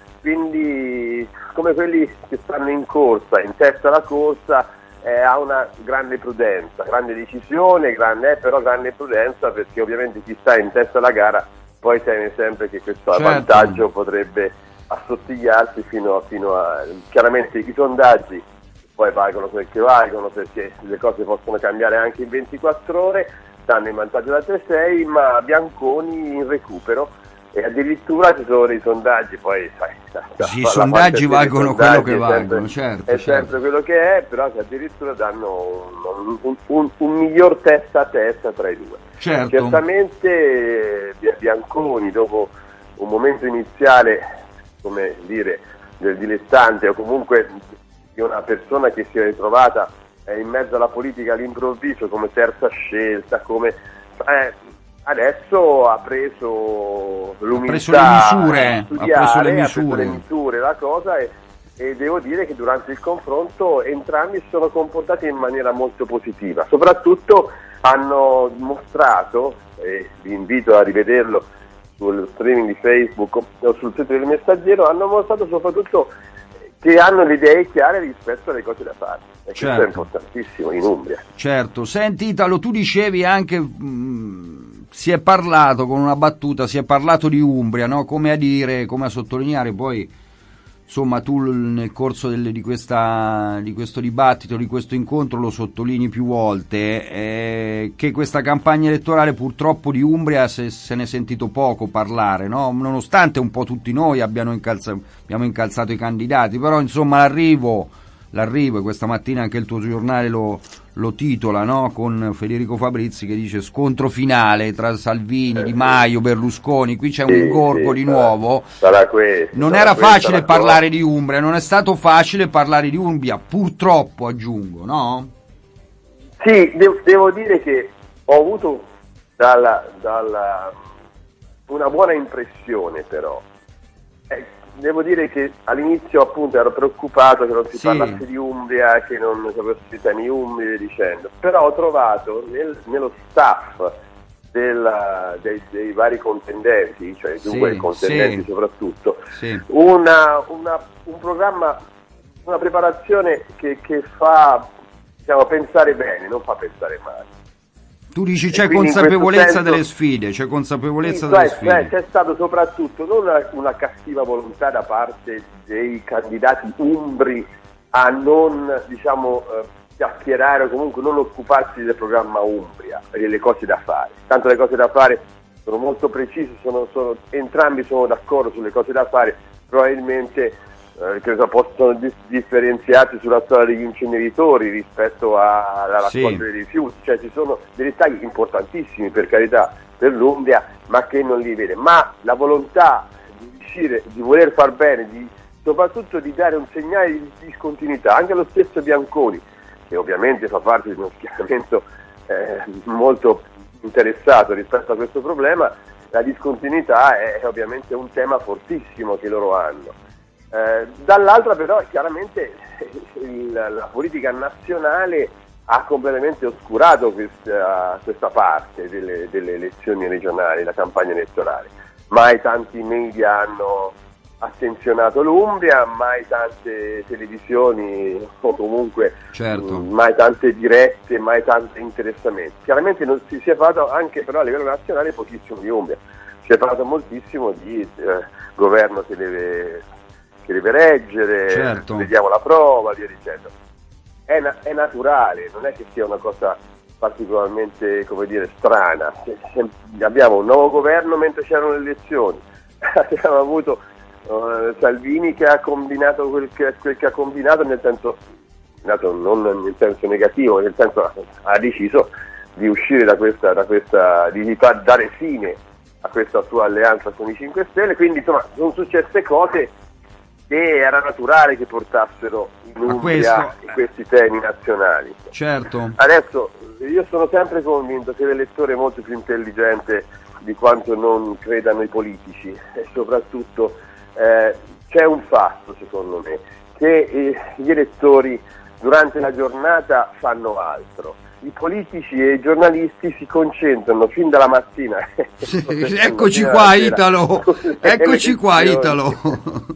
quindi come quelli che stanno in corsa, in testa alla corsa, eh, ha una grande prudenza, grande decisione, grande, eh, però grande prudenza, perché ovviamente chi sta in testa alla gara poi teme sempre che questo certo. vantaggio potrebbe assottigliarsi fino a, fino a chiaramente i sondaggi poi valgono quel che valgono, perché le cose possono cambiare anche in ventiquattro ore, stanno in vantaggio da tre sei, ma Bianconi in recupero, e addirittura ci sono dei sondaggi, poi sai, sì, i sondaggi valgono quello che valgono, sempre, certo, è certo. sempre quello che è, però che addirittura danno un, un, un, un miglior testa a testa tra i due. Certo. Certamente Bianconi, dopo un momento iniziale, come dire, del dilettante o comunque di una persona che si è ritrovata eh, in mezzo alla politica all'improvviso come terza scelta, come eh, adesso ha preso l'umiltà, ha preso le misure, studiare, ha preso le misure, ha preso le misure la cosa, e, e devo dire che durante il confronto entrambi si sono comportati in maniera molto positiva, soprattutto hanno mostrato, e vi invito a rivederlo sul streaming di Facebook o sul sito del Messaggero, hanno mostrato soprattutto che hanno le idee chiare rispetto alle cose da fare, e certo. questo è importantissimo in Umbria. Certo, senti Italo, tu dicevi anche, mh, si è parlato con una battuta, si è parlato di Umbria, no? Come a dire, come a sottolineare, poi insomma tu nel corso del, di, questa, di questo dibattito, di questo incontro lo sottolinei più volte, eh, che questa campagna elettorale purtroppo di Umbria se, se ne è sentito poco parlare, no? Nonostante un po' tutti noi abbiano incalza, abbiamo incalzato i candidati, però insomma l'arrivo, l'arrivo e questa mattina anche il tuo giornale lo, lo titola, no? Con Federico Fabrizi che dice scontro finale tra Salvini, Di Maio, Berlusconi, qui c'è sì, un gorgo sì, di sarà, nuovo, sarà questo, non sarà era facile parlare cosa. di Umbria, non è stato facile parlare di Umbria, purtroppo aggiungo, no? Sì, devo, devo dire che ho avuto dalla, dalla, una buona impressione però. Eh, devo dire che all'inizio appunto ero preoccupato che non si sì. parlasse di Umbria, che non si avessero temi umbri dicendo, però ho trovato nel, nello staff della, dei, dei vari contendenti, cioè sì, due contendenti sì. soprattutto, sì. una, una, un programma, una preparazione che, che fa, diciamo, pensare bene, non fa pensare male. Tu dici c'è consapevolezza senso, delle sfide, c'è consapevolezza sì, delle cioè, sfide. C'è stato soprattutto non una, una cattiva volontà da parte dei candidati umbri a non, diciamo, eh, chiacchierare o comunque non occuparsi del programma Umbria e delle cose da fare. Tanto le cose da fare sono molto precise, sono, sono, entrambi sono d'accordo sulle cose da fare, probabilmente eh, che possono dis- differenziarsi sulla storia degli inceneritori rispetto a- alla raccolta sì. dei rifiuti, cioè ci sono dei dettagli importantissimi per carità per l'Umbria, ma che non li vede, ma la volontà di riuscire, di voler far bene, di, soprattutto di dare un segnale di discontinuità, anche lo stesso Bianconi, che ovviamente fa parte di uno schieramento eh, molto interessato rispetto a questo problema, la discontinuità è, è ovviamente un tema fortissimo che loro hanno. Eh, dall'altra però chiaramente il, la politica nazionale ha completamente oscurato questa, questa parte delle, delle elezioni regionali, la campagna elettorale. Mai tanti media hanno attenzionato l'Umbria, mai tante televisioni o comunque certo. mh, mai tante dirette, mai tanti interessamenti. Chiaramente non si, si è parlato anche però a livello nazionale pochissimo di Umbria, si è parlato moltissimo di eh, governo che deve che deve reggere, certo. vediamo la prova, via dicendo. È, na- è naturale, non è che sia una cosa particolarmente, come dire, strana. Abbiamo un nuovo governo mentre c'erano le elezioni, abbiamo avuto uh, Salvini che ha combinato quel che, quel che ha combinato, nel senso, non nel senso negativo, nel senso ha deciso di uscire da questa, da questa di far dare fine a questa sua alleanza con i cinque Stelle, quindi insomma sono successe cose che era naturale che portassero in Umbria questi temi nazionali. Certo. Adesso io sono sempre convinto che l'elettore è molto più intelligente di quanto non credano i politici e soprattutto eh, c'è un fatto secondo me, che eh, gli elettori durante la giornata fanno altro. I politici e i giornalisti si concentrano fin dalla mattina. Eccoci qua Italo, eccoci qua Italo.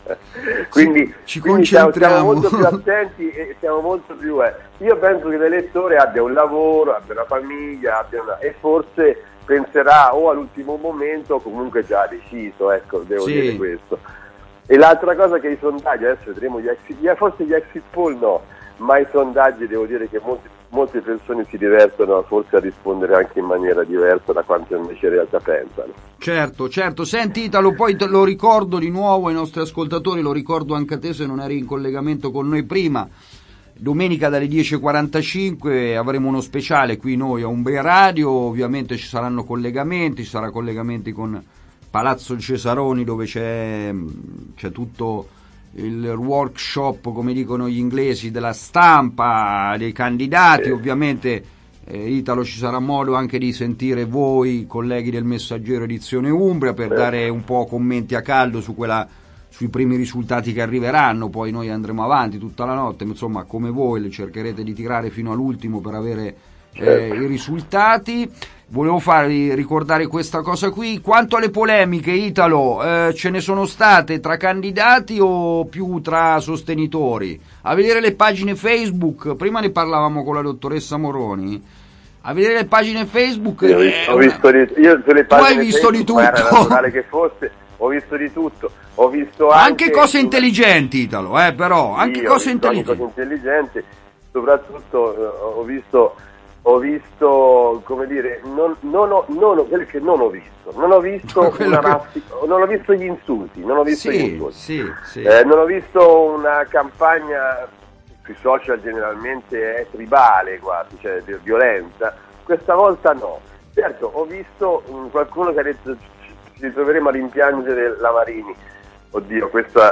Quindi, ci quindi concentriamo, siamo molto più attenti e siamo molto più eh. io penso che l'elettore abbia un lavoro, abbia una famiglia, abbia una, e forse penserà o all'ultimo momento o comunque già deciso, ecco, devo sì. dire questo. E l'altra cosa che i sondaggi, adesso vedremo gli exit, forse gli exit poll no, ma i sondaggi devo dire che molti, molte persone si divertono forse a rispondere anche in maniera diversa da quanto invece in realtà pensano. Certo, certo. Senti Italo, poi te lo ricordo di nuovo ai nostri ascoltatori, lo ricordo anche a te se non eri in collegamento con noi prima, domenica dalle dieci e quarantacinque avremo uno speciale qui noi a Umbria Radio, ovviamente ci saranno collegamenti, ci saranno collegamenti con Palazzo Cesaroni dove c'è, c'è tutto il workshop, come dicono gli inglesi, della stampa, dei candidati, sì. ovviamente eh, Italo ci sarà modo anche di sentire voi, colleghi del Messaggero edizione Umbria, per sì. dare un po' commenti a caldo su quella, sui primi risultati che arriveranno, poi noi andremo avanti tutta la notte, insomma come voi cercherete di tirare fino all'ultimo per avere eh, i risultati. Volevo farvi ricordare questa cosa qui. Quanto alle polemiche, Italo, eh, ce ne sono state tra candidati o più tra sostenitori? A vedere le pagine Facebook, prima ne parlavamo con la dottoressa Moroni, a vedere le pagine Facebook... Io, eh, ho visto di, io sulle tu hai pagine visto Facebook, di tutto. Era naturale che fosse, ho visto di tutto. Ho visto anche, anche cose intelligenti, Italo, eh, però, anche sì, cose ho intelligenti. Anche cose intelligenti, soprattutto eh, ho visto... Ho visto, come dire, non, non ho, non ho, perché non ho visto, non ho visto una razzi, non ho visto gli insulti, non ho visto sì, gli insulti, sì, sì. Eh, non ho visto una campagna sui social generalmente è tribale quasi, cioè di violenza. Questa volta no. Certo, ho visto um, qualcuno che ha detto ci ritroveremo a rimpiangere la Marini. Oddio, questa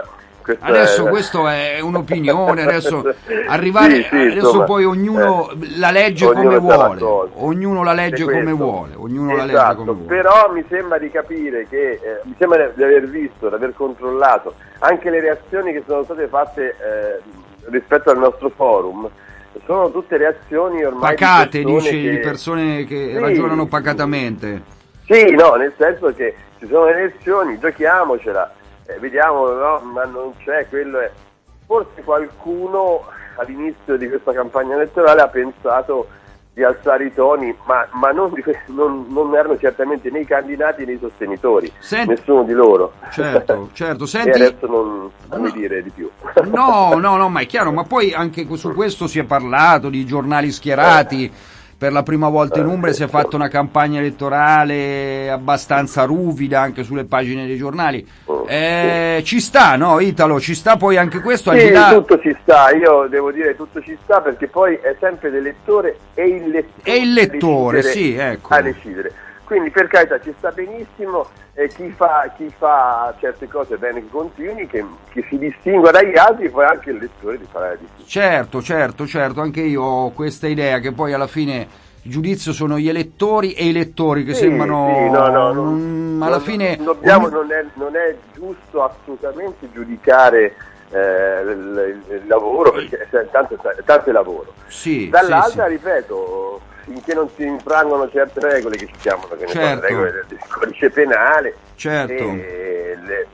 questo adesso è... questo è un'opinione, adesso arrivare sì, sì, adesso insomma, poi ognuno eh, la legge ognuno come vuole, ognuno la legge come vuole, ognuno esatto, la legge come vuole. Però mi sembra di capire che, eh, mi sembra di aver visto, di aver controllato anche le reazioni che sono state fatte eh, rispetto al nostro forum. Sono tutte reazioni ormai pacate, di persone dici, che, di persone che sì, ragionano pacatamente. Sì, no, nel senso che ci sono le elezioni, giochiamocela, eh, vediamo, no, ma non c'è, quello è... Forse qualcuno all'inizio di questa campagna elettorale ha pensato di alzare i toni, ma, ma non, di, non, non erano certamente né i candidati né i sostenitori, Senti, nessuno di loro. Certo, certo. Senti, e adesso non, non mi dire di più. No, no, no, ma è chiaro, ma poi anche su questo si è parlato di giornali schierati. Eh. Per la prima volta in Umbria si è fatta una campagna elettorale abbastanza ruvida anche sulle pagine dei giornali. Eh, ci sta, no Italo? Ci sta poi anche questo? Al sì, di là... tutto ci sta, io devo dire tutto ci sta perché poi è sempre l'elettore e il lettore. E il lettore, sì, ecco. A decidere. Quindi per carità ci sta benissimo, e chi fa, chi fa certe cose è bene che continui, che, che si distingua dagli altri, poi anche il lettore di fare la distinzione. Certo, certo, certo, anche io ho questa idea che poi alla fine il giudizio sono gli elettori e i lettori che sì, sembrano... Sì, no, no, no, mm, alla non, fine... Non, dobbiamo, ogni... non, è, non è giusto assolutamente giudicare eh, il, il, il lavoro, perché è tanto, tanto è lavoro. Sì, Dall'altra, sì, sì. ripeto... finché non si infrangono certe regole che ci chiamano, che ne certo. sono le regole del codice penale. Certo. E le...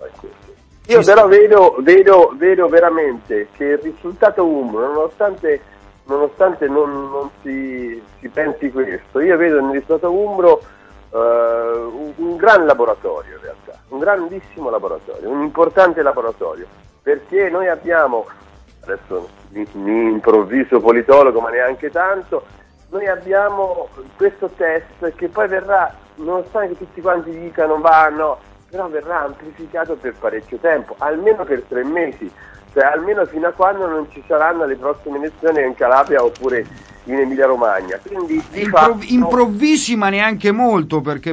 Io però vedo, vedo, vedo veramente che il risultato umbro, nonostante, nonostante non, non si, si pensi questo, io vedo nel risultato umbro uh, un, un gran laboratorio in realtà, un grandissimo laboratorio, un importante laboratorio, perché noi abbiamo, adesso mi, mi improvviso politologo ma neanche tanto, noi abbiamo questo test che poi verrà, nonostante tutti quanti dicano va, no, però verrà amplificato per parecchio tempo, almeno per tre mesi, cioè almeno fino a quando non ci saranno le prossime elezioni in Calabria oppure in Emilia Romagna. Quindi di Improv- fatto... improvvisi ma neanche molto, perché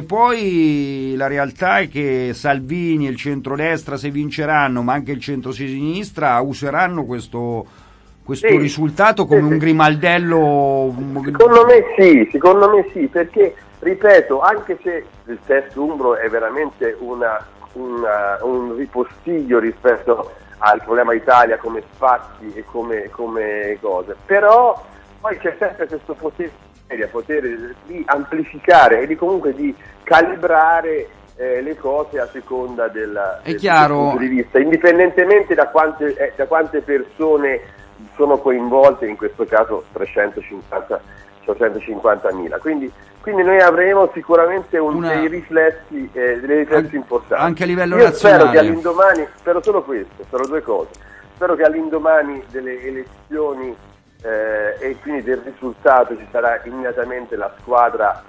poi la realtà è che Salvini e il centrodestra, se vinceranno, ma anche il centrosinistra, useranno questo... questo sì, risultato come sì, un grimaldello? Secondo me sì, secondo me sì, perché ripeto, anche se il test umbro è veramente una, una, un ripostiglio rispetto al problema Italia come spazi e come, come cose, però poi c'è sempre questo potere, potere di amplificare e di comunque di calibrare eh, le cose a seconda della, è del, chiaro. del punto di vista, indipendentemente da quante, eh, da quante persone sono coinvolte, in questo caso trecentocinquanta trecentocinquantamila, quindi, quindi noi avremo sicuramente un, Una... dei riflessi, eh, dei riflessi An- importanti. Anche a livello Io nazionale. Spero che all'indomani, spero solo questo, spero due cose, spero che all'indomani delle elezioni eh, e quindi del risultato ci sarà immediatamente la squadra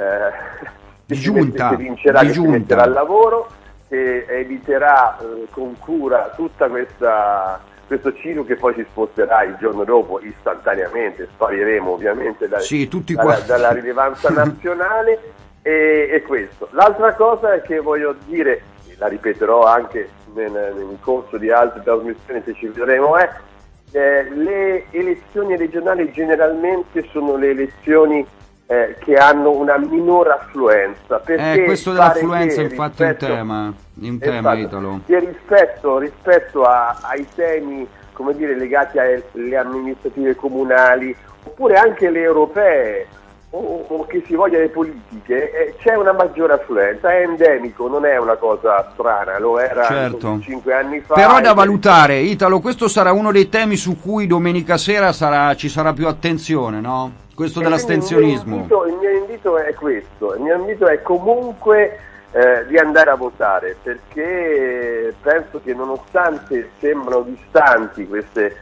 eh, di giunta, che vincerà, di che giunta. si metterà al lavoro, che eviterà eh, con cura tutta questa... questo ciclo che poi si sposterà il giorno dopo istantaneamente, spariremo ovviamente da, sì, tutti dalla, dalla rilevanza nazionale e, e questo. L'altra cosa è che voglio dire, la ripeterò anche nel, nel corso di altre trasmissioni se ci vedremo, è eh, le elezioni regionali generalmente sono le elezioni eh, che hanno una minore affluenza. Perché eh, questo dell'affluenza è infatti un tema, un tema Italo. Che rispetto, rispetto a, ai temi, come dire, legati alle amministrative comunali, oppure anche le europee, o, o che si voglia le politiche, eh, c'è una maggiore affluenza, è endemico, non è una cosa strana, lo era certo. cinque anni fa. Però è da valutare, Italo, questo sarà uno dei temi su cui domenica sera sarà, ci sarà più attenzione, no? Questo e dell'astensionismo. Il mio, invito, il mio invito è questo, il mio invito è comunque eh, di andare a votare, perché penso che nonostante sembrano distanti queste,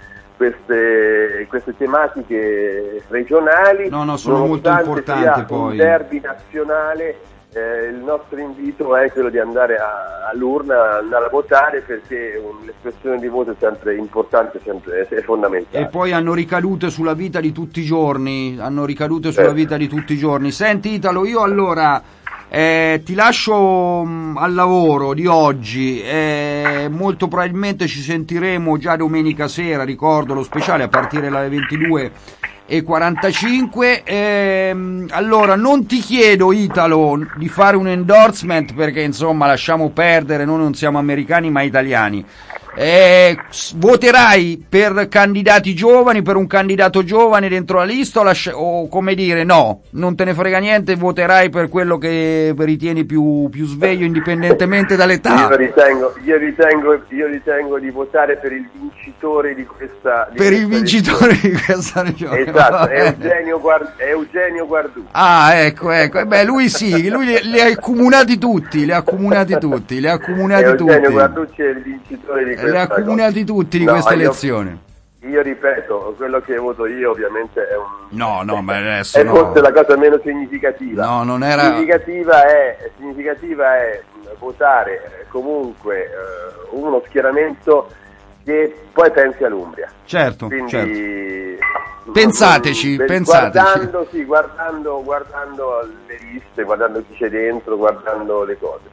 queste, queste tematiche regionali, no, no, sono molto importanti poi. Un derby nazionale, eh, il nostro invito è quello di andare a, all'urna, andare a votare, perché un, l'espressione di voto è sempre importante, sempre, è, è fondamentale. E poi hanno ricadute sulla vita di tutti i giorni, hanno ricadute sulla certo. vita di tutti i giorni. Senti Italo, io allora Eh, ti lascio mh, al lavoro di oggi, eh, molto probabilmente ci sentiremo già domenica sera, ricordo lo speciale a partire dalle ventidue e quarantacinque. Ehm, allora non ti chiedo, Italo, di fare un endorsement perché insomma lasciamo perdere, noi non siamo americani ma italiani. Eh, voterai per candidati giovani, per un candidato giovane dentro la lista o, lascia, o come dire no, non te ne frega niente, voterai per quello che ritieni più, più sveglio indipendentemente dall'età? Io ritengo, io ritengo, io ritengo di votare per il vincitore di questa di per questa il vincitore regione. Di questa regione, esatto, è Eugenio, Guard, è Eugenio Guarducci. Ah, ecco, ecco, e beh, lui sì, lui li, li ha accomunati tutti, li ha accomunati tutti, li ha accomunati Eugenio tutti. Guarducci è il vincitore di li ha accomunati tutti di no, questa io, elezione. Io ripeto, quello che voto io ovviamente è un no, no, ma adesso è no. forse la cosa meno significativa. No, non era significativa è significativa è votare comunque uh, uno schieramento che poi pensi all'Umbria. Certo, quindi certo. Pensateci, mh, pensateci. Guardando, sì, guardando, guardando le liste, guardando chi c'è dentro, guardando le cose.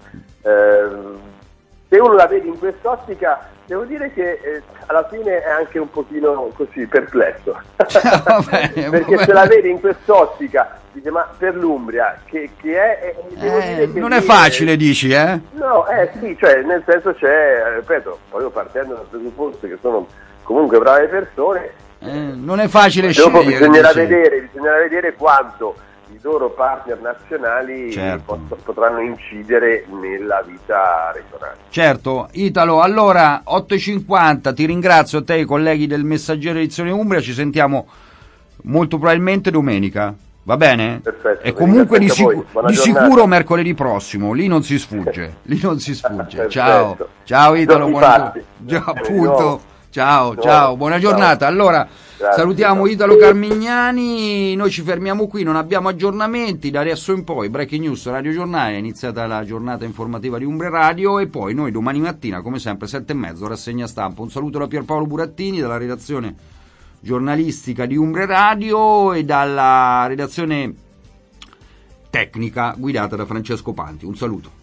Eh, se uno la vede in quest'ottica, devo dire che eh, alla fine è anche un pochino così perplesso. Va bene, perché va se la vede in quest'ottica, dice ma per l'Umbria che, che è... Eh, devo eh, dire che non è facile, dici, eh? No, eh sì, cioè nel senso c'è, ripeto, poi partendo dal presupposto che sono comunque brave persone, eh, non è facile dopo scegliere. Bisognerà vedere, bisognerà vedere quanto i loro partner nazionali certo. pot- potranno incidere nella vita regionale. Certo, Italo, allora otto e cinquanta, ti ringrazio a te e i colleghi del Messaggero Edizione Umbria, ci sentiamo molto probabilmente domenica, va bene? Perfetto. E comunque di, sicu- di sicuro mercoledì prossimo, lì non si sfugge, lì non si sfugge. Ciao, ciao Italo, buona giornata. Appunto. Ciao, ciao, buona giornata. Allora, grazie, salutiamo ciao. Italo Carmignani, noi ci fermiamo qui, non abbiamo aggiornamenti, da adesso in poi Breaking News Radio Giornale, è iniziata la giornata informativa di Umbria Radio e poi noi domani mattina, come sempre, sette e mezzo, rassegna stampa. Un saluto da Pierpaolo Burattini, dalla redazione giornalistica di Umbria Radio e dalla redazione tecnica guidata da Francesco Panti. Un saluto.